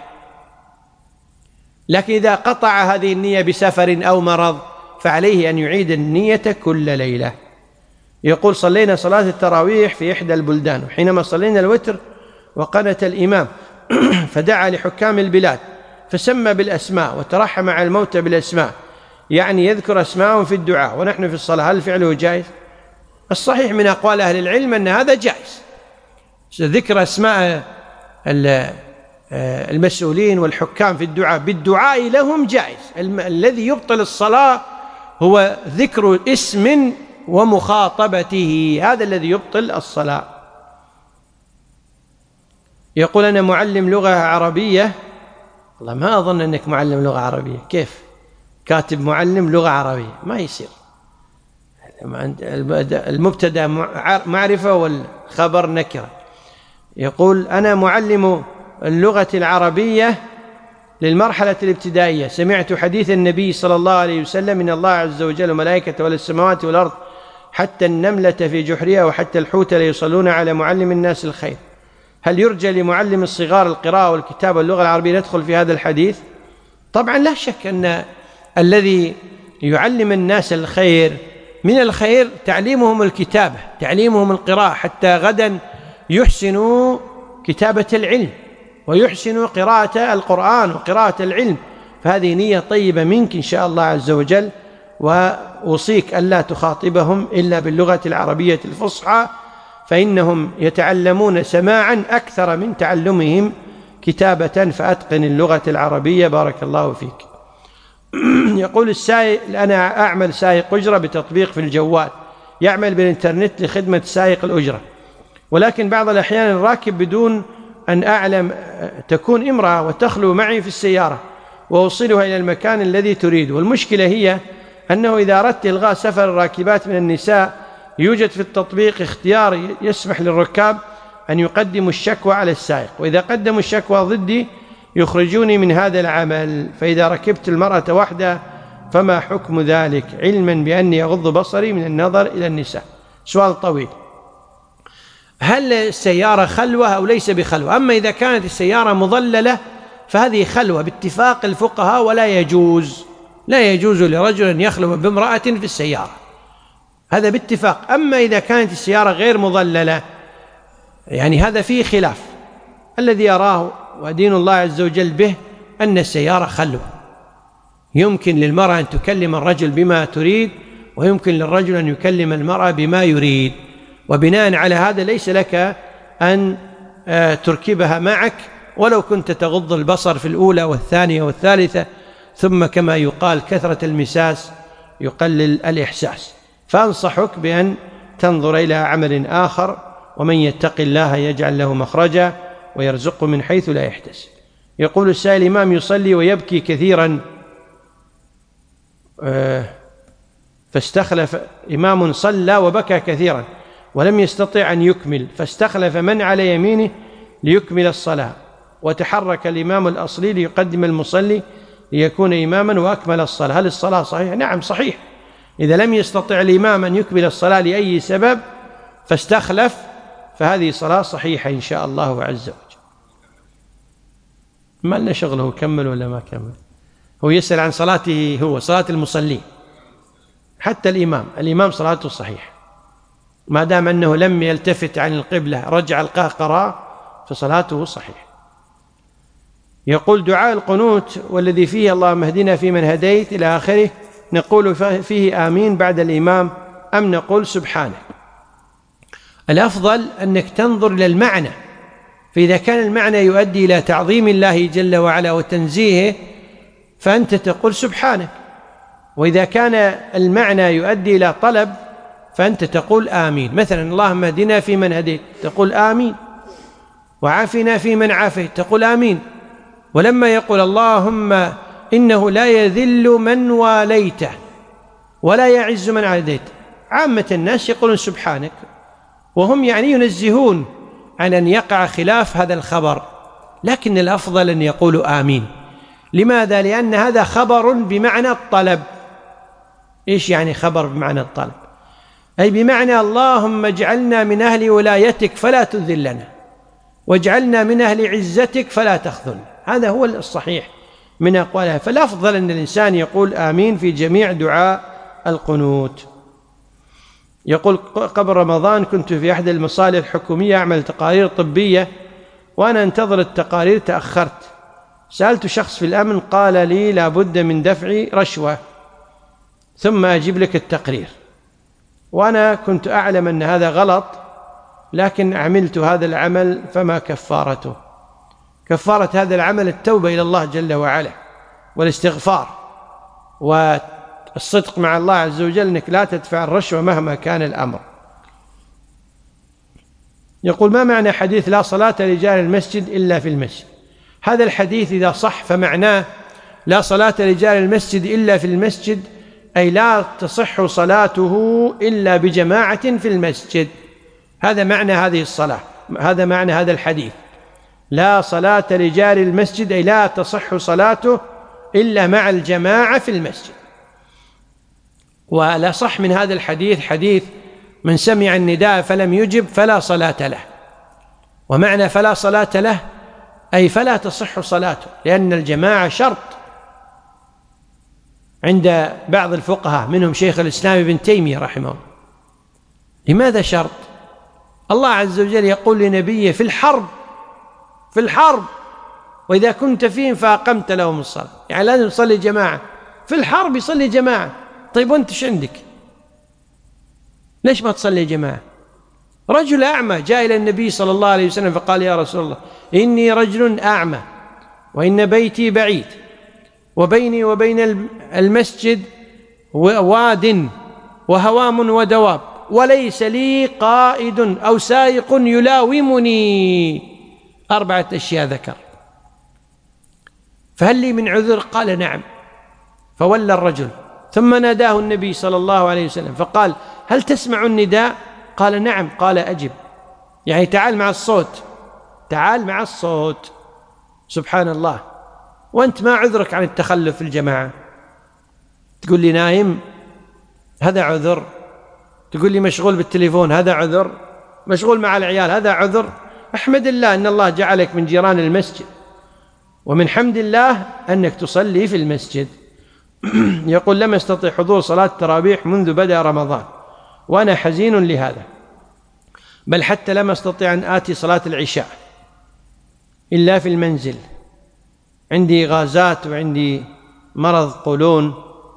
لكن إذا قطع هذه النية بسفر أو مرض فعليه أن يعيد النية كل ليلة. يقول: صلينا صلاة التراويح في إحدى البلدان، وحينما صلينا الوتر وقنت الإمام فدعا لحكام البلاد فسمى بالأسماء وترحم على الموتى بالأسماء، يعني يذكر أسماءهم في الدعاء ونحن في الصلاة، هل فعله جائز؟ الصحيح من أقوال أهل العلم أن هذا جائز، ذكر أسماء المسؤولين والحكام في الدعاء بالدعاء لهم جائز. الذي يبطل الصلاة هو ذكر اسم ومخاطبته، هذا الذي يبطل الصلاة. يقول: أنا معلم لغة عربية. والله ما أظن أنك معلم لغة عربية. كيف كاتب معلم لغة عربية؟ ما يصير. المبتدأ معرفة والخبر نكرة. يقول: أنا معلم اللغة العربية للمرحلة الابتدائية، سمعت حديث النبي صلى الله عليه وسلم: إن الله عز وجل وملائكته والسماوات والأرض حتى النملة في جحرها وحتى الحوت ليصلون على معلم الناس الخير، هل يرجى لمعلم الصغار القراءة والكتابة واللغة العربية يدخل في هذا الحديث؟ طبعا لا شك أن الذي يعلم الناس الخير من الخير تعليمهم الكتابة، تعليمهم القراءة، حتى غدا يحسنوا كتابة العلم ويحسنوا قراءة القرآن وقراءة العلم. فهذه نية طيبة منك إن شاء الله عز وجل، وأوصيك ألا تخاطبهم إلا باللغة العربية الفصحى، فإنهم يتعلمون سماعا أكثر من تعلمهم كتابة، فأتقن اللغة العربية بارك الله فيك. يقول السائل: أنا أعمل سائق أجرة بتطبيق في الجوال يعمل بالإنترنت لخدمة سائق الأجرة، ولكن بعض الأحيان الراكب بدون أن أعلم تكون امرأة وتخلو معي في السيارة وأوصلها إلى المكان الذي تريد، والمشكلة هي أنه إذا أردت إلغاء سفر الراكبات من النساء يوجد في التطبيق اختيار يسمح للركاب أن يقدموا الشكوى على السائق، وإذا قدموا الشكوى ضدي يخرجوني من هذا العمل، فإذا ركبت المرأة وحدها فما حكم ذلك، علما بأني أغض بصري من النظر إلى النساء؟ سؤال طويل. هل السيارة خلوة أو ليس بخلوة؟ أما إذا كانت السيارة مظللة فهذه خلوة باتفاق الفقهاء، ولا يجوز لرجل أن يخلو بامرأة في السيارة، هذا باتفاق. أما إذا كانت السيارة غير مظللة يعني هذا فيه خلاف. الذي يراه ودين الله عز وجل به أن السيارة خلوة، يمكن للمرأة أن تكلم الرجل بما تريد، ويمكن للرجل أن يكلم المرأة بما يريد، وبناء على هذا ليس لك أن تركبها معك ولو كنت تغض البصر في الأولى والثانية والثالثة. ثم كما يقال كثرة المساس يقلل الإحساس، فأنصحك بأن تنظر إلى عمل آخر، ومن يتق الله يجعل له مخرجا ويرزقه من حيث لا يحتسب. يقول السائل: إمام يصلي ويبكي كثيرا فاستخلف إمام صلى وبكى كثيرا ولم يستطع أن يكمل، فاستخلف من على يمينه ليكمل الصلاة، وتحرك الإمام الأصلي ليقدم المصلي ليكون إماما وأكمل الصلاة، هل الصلاة صحيحة؟ نعم صحيح. إذا لم يستطع الإمام أن يكمل الصلاة لأي سبب فاستخلف فهذه صلاة صحيحة إن شاء الله عز وجل. ما لنا شغله كمل ولا ما كمل، هو يسأل عن صلاته، هو صلاة المصلين. حتى الإمام صلاته صحيح ما دام أنه لم يلتفت عن القبلة، رجع القهقرة، فصلاته صحيح. يقول: دعاء القنوت والذي فيه اللهم اهدنا فيمن هديت إلى آخره نقول فيه آمين بعد الإمام أم نقول سبحانك؟ الأفضل أنك تنظر إلى المعنى، فإذا كان المعنى يؤدي إلى تعظيم الله جل وعلا وتنزيهه فأنت تقول سبحانك، وإذا كان المعنى يؤدي إلى طلب فأنت تقول آمين. مثلا اللهم اهدنا فيمن هديت تقول آمين، وعافنا فيمن عافيت تقول آمين. ولما يقول اللهم إنه لا يذل من واليته ولا يعز من عاديت، عامة الناس يقولون سبحانك، وهم يعني ينزهون عن أن يقع خلاف هذا الخبر، لكن الأفضل أن يقولوا آمين. لماذا؟ لأن هذا خبر بمعنى الطلب. إيش يعني خبر بمعنى الطلب؟ أي بمعنى اللهم اجعلنا من أهل ولايتك فلا تذلنا، واجعلنا من أهل عزتك فلا تخذلنا، هذا هو الصحيح من أقوالها. فالأفضل أن الإنسان يقول آمين في جميع دعاء القنوت. يقول: قبل رمضان كنت في أحد المصالح الحكومية أعمل تقارير طبية، وأنا أنتظر التقارير تأخرت، سألت شخص في الأمن قال لي لا بد من دفع رشوة ثم أجيب لك التقرير، وأنا كنت أعلم أن هذا غلط، لكن عملت هذا العمل، فما كفارته؟ كفارة هذا العمل التوبة إلى الله جل وعلا والاستغفار والصدق مع الله عز وجل، أنك لا تدفع الرشوة مهما كان الأمر. يقول: ما معنى حديث لا صلاة لرجال المسجد إلا في المسجد؟ هذا الحديث إذا صح فمعناه لا صلاة لرجال المسجد إلا في المسجد، أي لا تصح صلاته إلا بجماعة في المسجد، هذا معنى هذه الصلاة، هذا معنى هذا الحديث. لا صلاة رجال المسجد أي لا تصح صلاته إلا مع الجماعة في المسجد. ولا صح من هذا الحديث حديث من سمع النداء فلم يجب فلا صلاة له، ومعنى فلا صلاة له أي فلا تصح صلاته، لأن الجماعة شرط عند بعض الفقهاء منهم شيخ الإسلام ابن تيمية رحمه الله. لماذا شرط؟ الله عز وجل يقول لنبيه في الحرب وإذا كنت فيهم فأقمت لهم الصلاة، يعني لازم يصلي جماعة في الحرب، يصلي جماعة. طيب وأنت ايش عندك؟ ليش ما تصلي جماعة؟ رجل أعمى جاء إلى النبي صلى الله عليه وسلم فقال يا رسول الله إني رجل أعمى وإن بيتي بعيد وبيني وبين المسجد واد وهوام ودواب وليس لي قائد أو سائق يلاومني، 4 أشياء ذكر، فهل لي من عذر؟ قال نعم. فولى الرجل، ثم ناداه النبي صلى الله عليه وسلم فقال هل تسمع النداء؟ قال نعم. قال أجب، يعني تعال مع الصوت، تعال مع الصوت. سبحان الله. وأنت ما عذرك عن التخلف في الجماعة؟ تقول لي نايم، هذا عذر. تقول لي مشغول بالتليفون، هذا عذر. مشغول مع العيال، هذا عذر. احمد الله أن الله جعلك من جيران المسجد، ومن حمد الله أنك تصلي في المسجد. يقول لم أستطع حضور صلاة التراويح منذ بدأ رمضان وأنا حزين لهذا، بل حتى لم أستطع أن آتي صلاة العشاء إلا في المنزل، عندي غازات وعندي مرض قولون،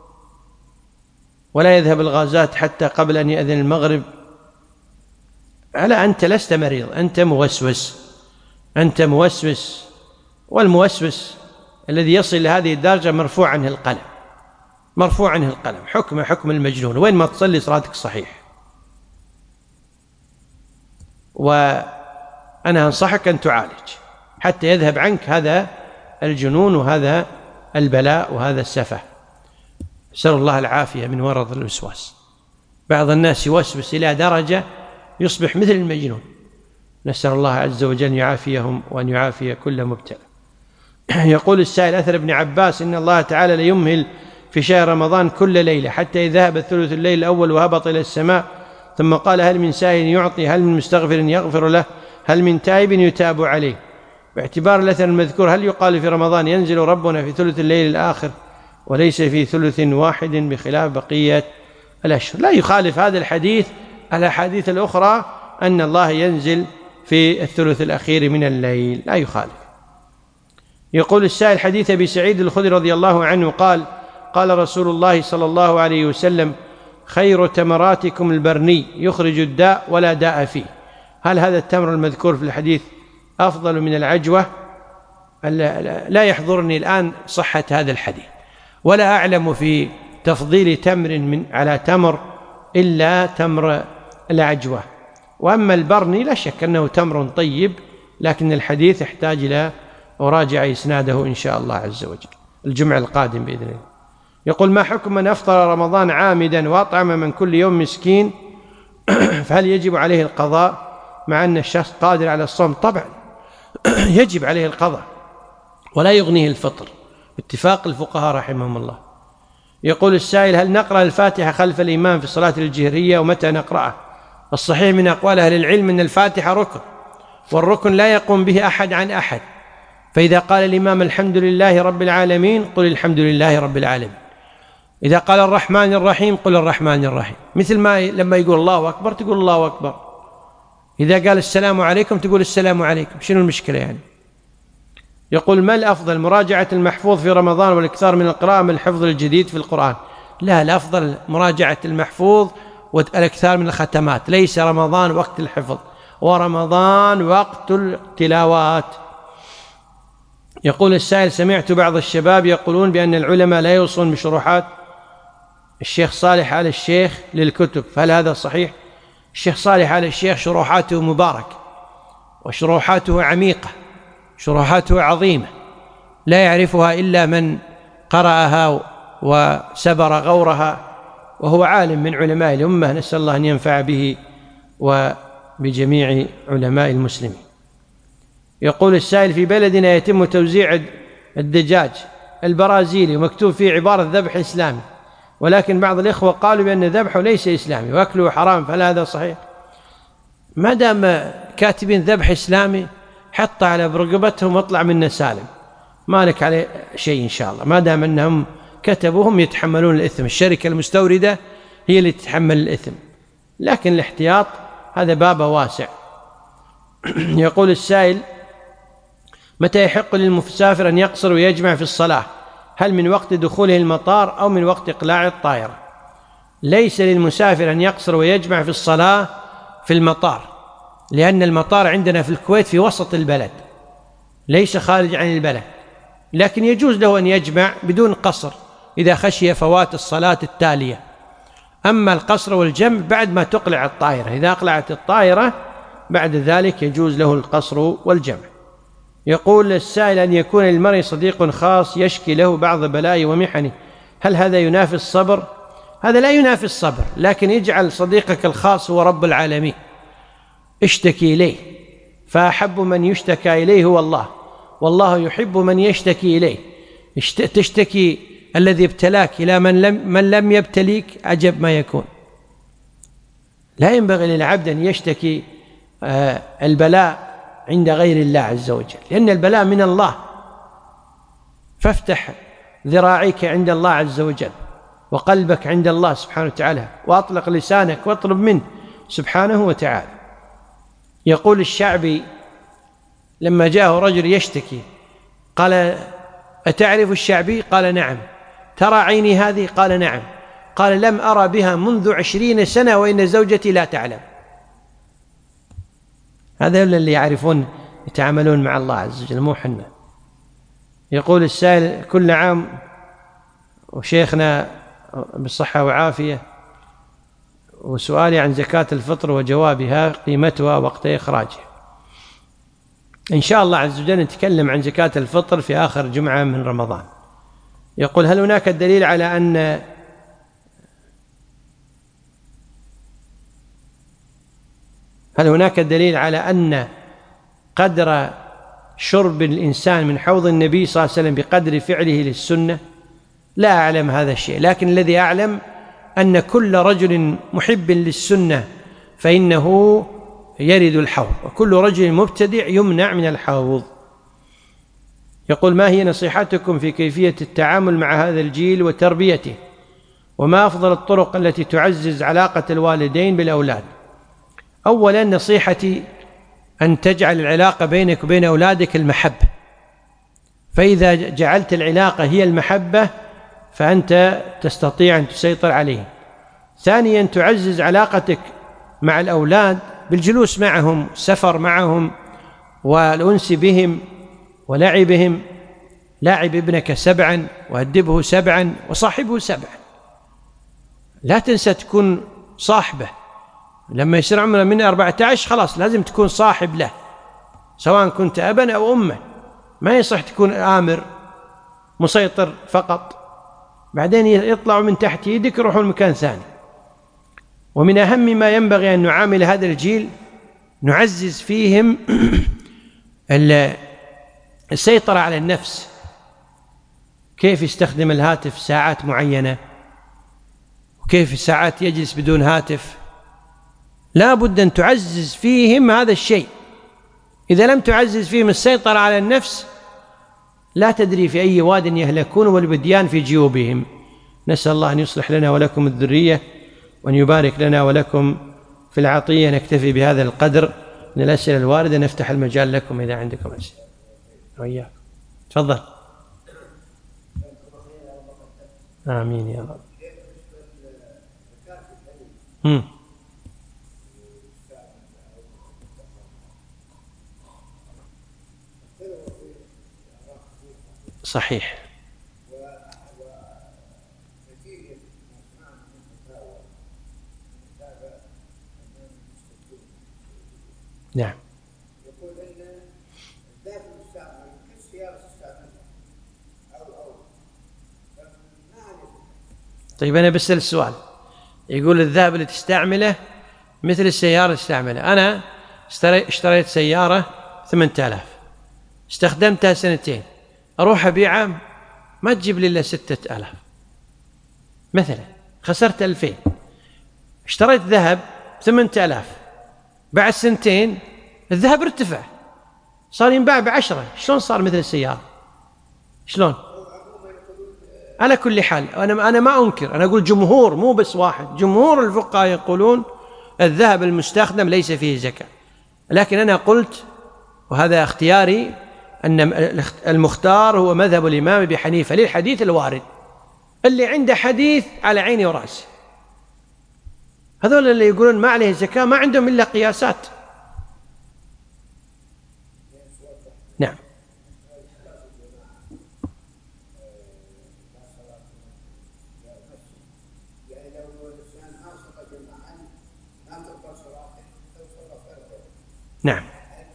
ولا يذهب الغازات حتى قبل أن يأذن المغرب. ألا أنت لست مريض، أنت موسوس، أنت موسوس، والموسوس الذي يصل لهذه الدرجة مرفوع عنه القلم، مرفوع عنه القلم، حكم المجنون، وين ما تصلي صلاتك صحيح. وأنا أنصحك أن تعالج حتى يذهب عنك هذا الجنون وهذا البلاء وهذا السفه. نسأل الله العافية من ورط الوسواس. بعض الناس يوسوس إلى درجة يصبح مثل المجنون، نسأل الله عز وجل أن يعافيهم وأن يعافي كل مبتلى. يقول السائل أثر ابن عباس إن الله تعالى ليمهل في شهر رمضان كل ليلة حتى إذا ذهب ثلث الليل الأول وهبط إلى السماء، ثم قال هل من سائل يعطي، هل من مستغفر يغفر له، هل من تائب يتاب عليه. باعتبار الأثر المذكور هل يقال في رمضان ينزل ربنا في ثلث الليل الآخر وليس في ثلث واحد بخلاف بقية الأشهر؟ لا يخالف هذا الحديث الأحاديث الأخرى أن الله ينزل في الثلث الأخير من الليل، لا يخالف. يقول السائل حديث أبي سعيد الخدري رضي الله عنه قال قال رسول الله صلى الله عليه وسلم خير تمراتكم البرني يخرج الداء ولا داء فيه. هل هذا التمر المذكور في الحديث أفضل من العجوة؟ لا يحضرني الآن صحة هذا الحديث، ولا أعلم في تفضيل تمر على تمر إلا تمر العجوة. وأما البرني لا شك أنه تمر طيب، لكن الحديث يحتاج إلى أراجع إسناده إن شاء الله عز وجل الجمعة القادم بإذن الله. يقول ما حكم من أفطر رمضان عامدا وأطعم من كل يوم مسكين، فهل يجب عليه القضاء مع أن الشخص قادر على الصوم؟ طبعا يجب عليه القضاء ولا يغنيه الفطر باتفاق الفقهاء رحمهم الله. يقول السائل هل نقرأ الفاتحة خلف الإمام في الصلاة الجهرية ومتى نقرأه؟ الصحيح من أقوال أهل العلم أن الفاتحة ركن، والركن لا يقوم به أحد عن أحد، فإذا قال الإمام الحمد لله رب العالمين قل الحمد لله رب العالمين، إذا قال الرحمن الرحيم قل الرحمن الرحيم، مثل ما لما يقول الله أكبر تقول الله أكبر، إذا قال السلام عليكم تقول السلام عليكم. شنو المشكلة يعني؟ يقول ما الأفضل مراجعة المحفوظ في رمضان والإكثار من القراءة من الحفظ الجديد في القرآن؟ لا، الأفضل مراجعة المحفوظ والإكثار من الختمات. ليس رمضان وقت الحفظ، ورمضان وقت التلاوات. يقول السائل سمعت بعض الشباب يقولون بأن العلماء لا يوصون بشروحات الشيخ صالح آل الشيخ للكتب، فهل هذا صحيح؟ الشيخ صالح آل الشيخ شروحاته مباركة وشروحاته عميقة، شروحاته عظيمة لا يعرفها إلا من قرأها وسبر غورها، وهو عالم من علماء الأمة، نسأل الله أن ينفع به وبجميع علماء المسلمين. يقول السائل في بلدنا يتم توزيع الدجاج البرازيلي ومكتوب فيه عبارة ذبح إسلامي، ولكن بعض الإخوة قالوا بأن ذبحه ليس إسلامي وأكله حرام، فهل هذا صحيح؟ ما دام كاتبين ذبح إسلامي حط على برقبتهم واطلع منه سالم، ما لك عليه شيء إن شاء الله، ما دام أنهم كتبوهم يتحملون الإثم، الشركة المستوردة هي اللي تتحمل الإثم، لكن الاحتياط هذا بابه واسع. يقول السائل: متى يحق للمسافر أن يقصر ويجمع في الصلاة؟ هل من وقت دخوله المطار أو من وقت إقلاع الطائرة؟ ليس للمسافر أن يقصر ويجمع في الصلاة في المطار، لأن المطار عندنا في الكويت في وسط البلد ليس خارج عن البلد، لكن يجوز له أن يجمع بدون قصر إذا خشي فوات الصلاة التالية. أما القصر والجمع بعد ما تقلع الطائرة، إذا أقلعت الطائرة بعد ذلك يجوز له القصر والجمع. يقول السائل: أن يكون للمرء صديق خاص يشكي له بعض بلائه ومحنه، هل هذا ينافي الصبر؟ هذا لا ينافي الصبر، لكن اجعل صديقك الخاص هو رب العالمين، اشتكي إليه، فأحب من يشتكى إليه هو الله، والله يحب من يشتكي إليه. تشتكي الذي ابتلاك إلى من لم يبتليك، عجب ما يكون. لا ينبغي للعبد أن يشتكي البلاء عند غير الله عز وجل، لأن البلاء من الله، فافتح ذراعيك عند الله عز وجل وقلبك عند الله سبحانه وتعالى، وأطلق لسانك واطلب منه سبحانه وتعالى. يقول الشعبي لما جاءه رجل يشتكي قال: أتعرف الشعبي؟ قال: نعم. ترى عيني هذه؟ قال: نعم. قال: لم أرى بها منذ 20 سنة وإن زوجتي لا تعلم. هذا اللي يعرفون يتعاملون مع الله عز وجل، مو حنا. يقول السائل: كل عام وشيخنا بالصحة وعافية، وسؤالي عن زكاة الفطر وجوابها، قيمتها وقت إخراجها. إن شاء الله عز وجل نتكلم عن زكاة الفطر في آخر جمعة من رمضان. يقول: هل هناك دليل على أن قدر شرب الإنسان من حوض النبي صلى الله عليه وسلم بقدر فعله للسنة؟ لا أعلم هذا الشيء، لكن الذي أعلم أن كل رجل محب للسنة فإنه يرد الحوض، وكل رجل مبتدع يمنع من الحوض. يقول: ما هي نصيحتكم في كيفية التعامل مع هذا الجيل وتربيته، وما أفضل الطرق التي تعزز علاقة الوالدين بالأولاد؟ أولا، نصيحتي أن تجعل العلاقة بينك وبين أولادك المحبة، فإذا جعلت العلاقة هي المحبة فأنت تستطيع أن تسيطر عليه. ثانيا، تعزز علاقتك مع الأولاد بالجلوس معهم، السفر معهم، والأنس بهم ولعبهم. لاعب ابنك 7 وأدبه 7 وصاحبه 7، لا تنسى تكون صاحبه. لما يصير عمره من 14 خلاص لازم تكون صاحب له، سواء كنت أبا أو أما، ما يصح تكون آمر مسيطر فقط، بعدين يطلعوا من تحت يدك يروحوا المكان ثاني. ومن أهم ما ينبغي أن نعامل هذا الجيل، نعزز فيهم السيطرة على النفس، كيف يستخدم الهاتف ساعات معينة، وكيف ساعات يجلس بدون هاتف. لا بد أن تعزز فيهم هذا الشيء. إذا لم تعزز فيهم السيطرة على النفس لا تدري في أي واد يهلكون والبديان في جيوبهم. نسأل الله أن يصلح لنا ولكم الذرية، وأن يبارك لنا ولكم في العطية. نكتفي بهذا القدر من الأسئلة الواردة، نفتح المجال لكم إذا عندكم أسئلة. وإياكم، تفضل. آمين يا رب. صحيح. نعم. يقول ان الذهب المستعمل كل سيارة تستعملها او طيب انا بسأل السؤال، يقول الذهب اللي تستعمله مثل السيارة تستعملها. انا اشتريت سيارة 8000، استخدمتها 2 سنين، اروح ابيعها ما تجيب لي الا 6000 مثلا، خسرت 2000. اشتريت ذهب 8000 بعد سنتين الذهب ارتفع، صار ينباع ب10، شلون صار مثل السيارة؟ شلون؟ على كل حال أنا ما أنكر، أنا أقول جمهور مو بس واحد، جمهور الفقهاء يقولون الذهب المستخدم ليس فيه زكاة، لكن أنا قلت وهذا اختياري أن المختار هو مذهب الإمام أبي حنيفة للحديث الوارد، اللي عنده حديث على عيني ورأسي. هذول اللي يقولون ما عليه زكاة ما عندهم إلا قياسات. نعم. نعم.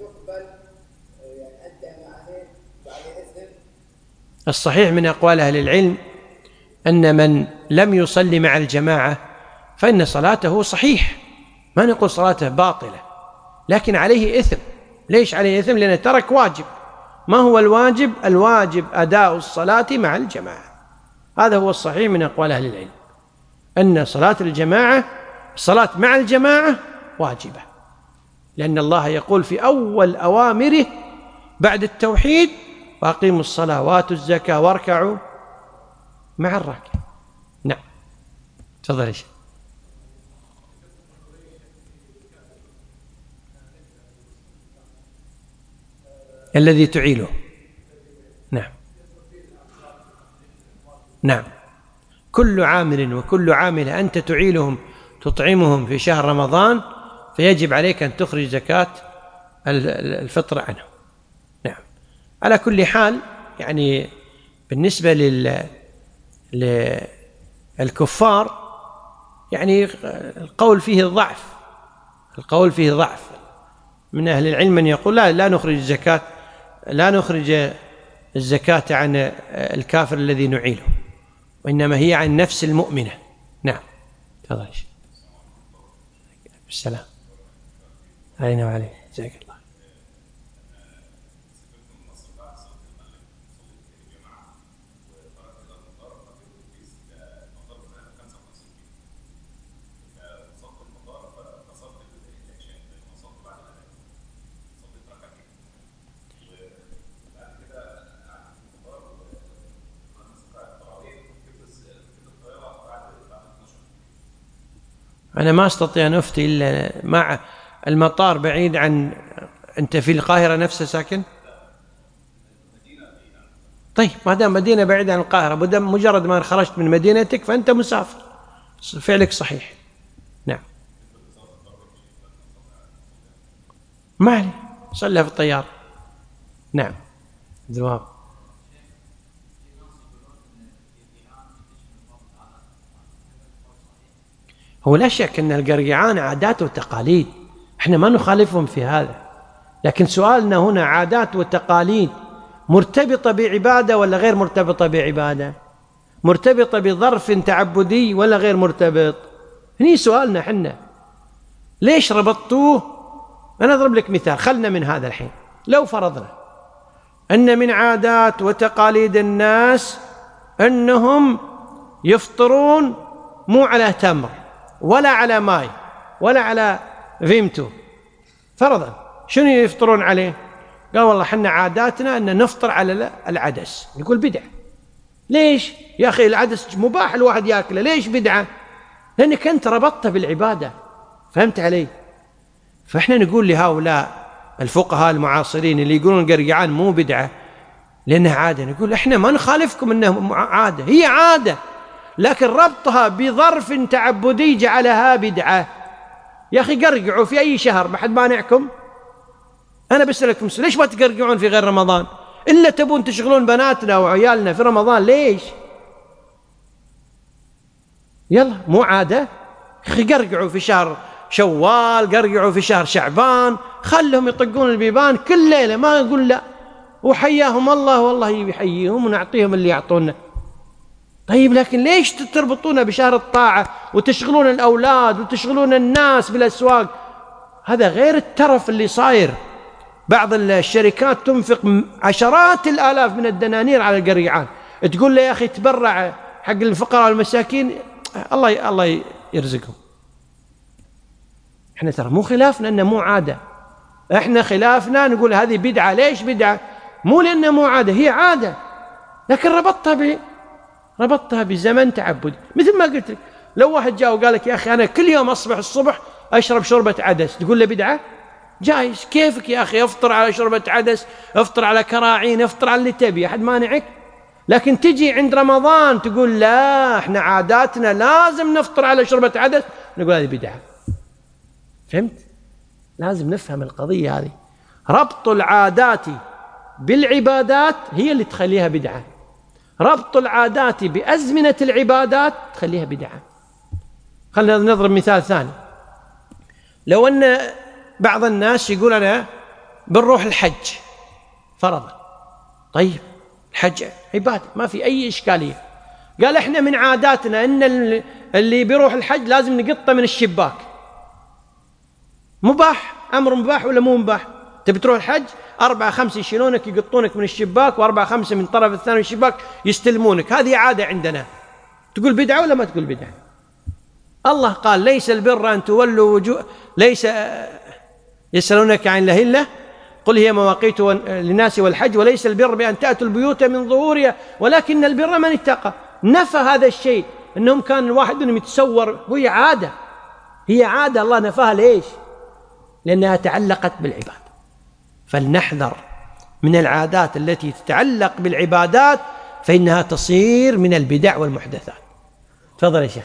الصحيح من أقوال أهل العلم أن من لم يصلي مع الجماعة فإن صلاته صحيح، ما نقول صلاته باطلة، لكن عليه إثم. ليش عليه إثم؟ لأنه ترك واجب. ما هو الواجب؟ الواجب أداء الصلاة مع الجماعة. هذا هو الصحيح من أقوال أهل العلم، أن صلاة الجماعة، الصلاة مع الجماعة واجبة، لأن الله يقول في أول أوامره بعد التوحيد: وأقيموا الصلاة وآتوا الزكاة واركعوا مع الراكع. نعم. تفضل يا شيخ. الذي تعيله. نعم. نعم. كل عامل وكل عاملة أنت تعيلهم تطعمهم في شهر رمضان فيجب عليك أن تخرج زكاة الفطر عنه. نعم. على كل حال يعني بالنسبة للكفار يعني القول فيه ضعف، القول فيه ضعف. من أهل العلم من يقول لا نخرج الزكاة، لا نخرج الزكاة عن الكافر الذي نعيله، وإنما هي عن نفس المؤمنة. نعم. تفضل. السلام علينا وعليك. جزاك الله. أنا ما أستطيع أن أفتي إلا مع المطار بعيد عن. أنت في القاهرة نفسها ساكن؟ طيب ما دام مدينة بعيدة عن القاهرة، مجرد ما خرجت من مدينتك فأنت مسافر، فعلك صحيح. نعم. ما علي، صلى في الطيارة. نعم. جواب. هو لا شك أن القرقعان عادات وتقاليد، احنا ما نخالفهم في هذا، لكن سؤالنا هنا عادات وتقاليد مرتبطة بعبادة ولا غير مرتبطة بعبادة؟ مرتبطة بظرف تعبدي ولا غير مرتبط؟ هني سؤالنا حنا. ليش ربطوه؟ أنا أضرب لك مثال، خلنا من هذا الحين. لو فرضنا أن من عادات وتقاليد الناس أنهم يفطرون مو على تمر ولا على ماي ولا على فيمتو، فرضا شنو يفطرون عليه؟ قال والله حنا عاداتنا أن نفطر على العدس. يقول بدعة. ليش؟ يا أخي العدس مباح الواحد يأكله، ليش بدعة؟ لأنك أنت ربطته بالعبادة. فهمت علي؟ فإحنا نقول لهؤلاء الفقهاء المعاصرين اللي يقولون قرقعان مو بدعة لأنها عادة، نقول إحنا ما نخالفكم أنها عادة، هي عادة، لكن ربطها بظرف تعبدي جعلها بدعة. يا أخي قرقعوا في أي شهر، ما حد مانعكم. أنا بسألكم ليش ما تقرقعون في غير رمضان؟ إلا تبون تشغلون بناتنا وعيالنا في رمضان، ليش؟ يلا مو عادة. أخي قرقعوا في شهر شوال، قرقعوا في شهر شعبان، خلهم يطقون البيبان كل ليلة، ما نقول لا، وحياهم الله والله يحييهم ونعطيهم اللي يعطونا. طيب لكن ليش تربطون بشهر الطاعة وتشغلون الأولاد وتشغلون الناس بالأسواق؟ هذا غير الترف اللي صاير. بعض الشركات تنفق عشرات الآلاف من الدنانير على القرقعان، تقول له يا أخي تبرع حق الفقراء والمساكين، الله يرزقهم. احنا ترى مو خلافنا أنه مو عادة، احنا خلافنا نقول هذه بدعة. ليش بدعة؟ مو لأنه مو عادة، هي عادة، لكن ربطتها بزمن تعبدي. مثل ما قلت لك، لو واحد جاء وقال لك يا أخي أنا كل يوم أصبح الصبح أشرب شوربة عدس، تقول له بدعة؟ جايز. كيفك يا أخي؟ افطر على شوربة عدس، افطر على كراعين، افطر على اللي تبي، أحد مانعك. لكن تجي عند رمضان تقول لا احنا عاداتنا لازم نفطر على شوربة عدس، نقول هذه بدعة. فهمت؟ لازم نفهم القضية هذه. ربط العادات بالعبادات هي اللي تخليها بدعة، ربط العادات بأزمنة العبادات تخليها بدعة. خلينا نضرب مثال ثاني. لو أن بعض الناس يقول أنا بنروح الحج فرضا، طيب الحج عبادة ما في أي إشكالية، قال إحنا من عاداتنا أن اللي بيروح الحج لازم نقطه من الشباك. مباح، أمر مباح ولا مو مباح؟ تبي تروح الحج 4 5 يشيلونك يقطونك من الشباك، و4 5 من طرف الثاني من الشباك يستلمونك، هذه عادة عندنا. تقول بدعة ولا ما تقول بدعة؟ الله قال ليس البر أن تولوا وجوه، ليس يسألونك عن الأهلة قل هي مواقيت للناس والحج وليس البر بأن تأتوا البيوت من ظهورها ولكن البر من اتقى. نفى هذا الشيء، أنهم كان الواحد منهم يتصور، هي عادة، هي عادة الله نفاها. ليش؟ لأنها تعلقت بالعبادة. فلنحذر من العادات التي تتعلق بالعبادات، فإنها تصير من البدع والمحدثات. تفضل يا شيخ.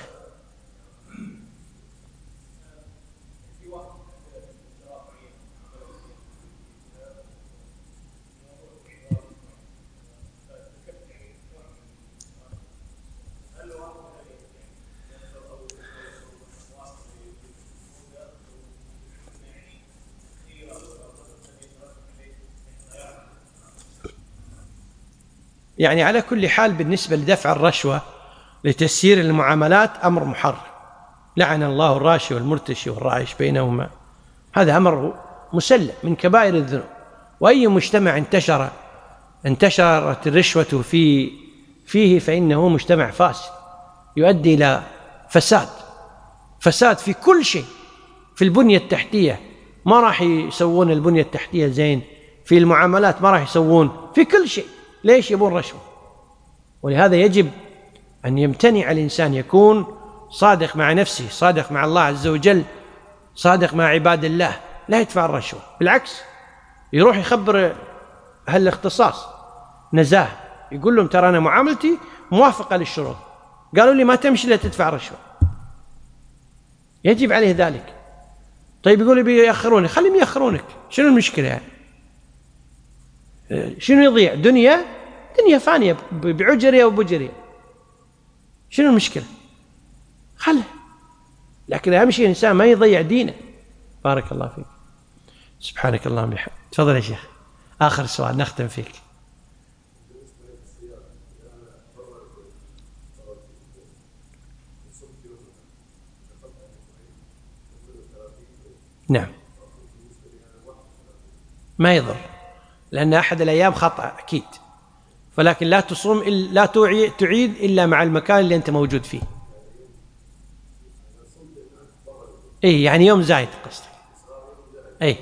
يعني على كل حال بالنسبة لدفع الرشوة لتسيير المعاملات أمر محرم، لعن الله الراشي والمرتشي والراعش بينهما، هذا أمر مسلم من كبائر الذنوب. وأي مجتمع انتشرت الرشوة فيه فإنه مجتمع فاسد يؤدي إلى فساد في كل شيء. في البنية التحتية ما راح يسوون البنية التحتية زين، في المعاملات ما راح يسوون، في كل شيء. ليش يبون رشوة؟ ولهذا يجب أن يمتنع الإنسان، يكون صادق مع نفسه، صادق مع الله عز وجل، صادق مع عباد الله، لا يدفع الرشوة. بالعكس يروح يخبر أهل الاختصاص نزاه، يقول لهم ترى أنا معاملتي موافقة للشروط، قالوا لي ما تمشي إلا تدفع رشوة، يجب عليه ذلك. طيب يقول لي بيأخروني، خليهم يأخرونك، شنو المشكلة يعني؟ شنو يضيع؟ دنيا فانية بعجرية وبجرية، شنو المشكلة؟ خله. لكن أهم شيء الإنسان ما يضيع دينه. بارك الله فيك. سبحانك اللهم وبحمدك. تفضل يا شيخ، آخر سؤال نختم فيك. نعم ما يضر، لأن أحد الأيام خطأ أكيد، ولكن لا تصوم لا تعيد إلا مع المكان اللي أنت موجود فيه. إيه يعني يوم زايد قصدك؟ إيه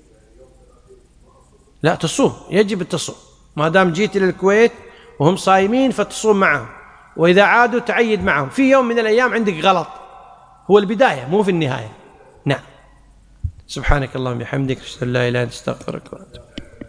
لا تصوم، يجب التصوم ما دام جيت إلى الكويت وهم صايمين فتصوم معهم، وإذا عادوا تعيد معهم. في يوم من الأيام عندك غلط، هو البداية مو في النهاية. نعم. سبحانك اللهم وبحمدك، أشهد أن لا إله إلا أنت، أستغفرك وأتوب إليك.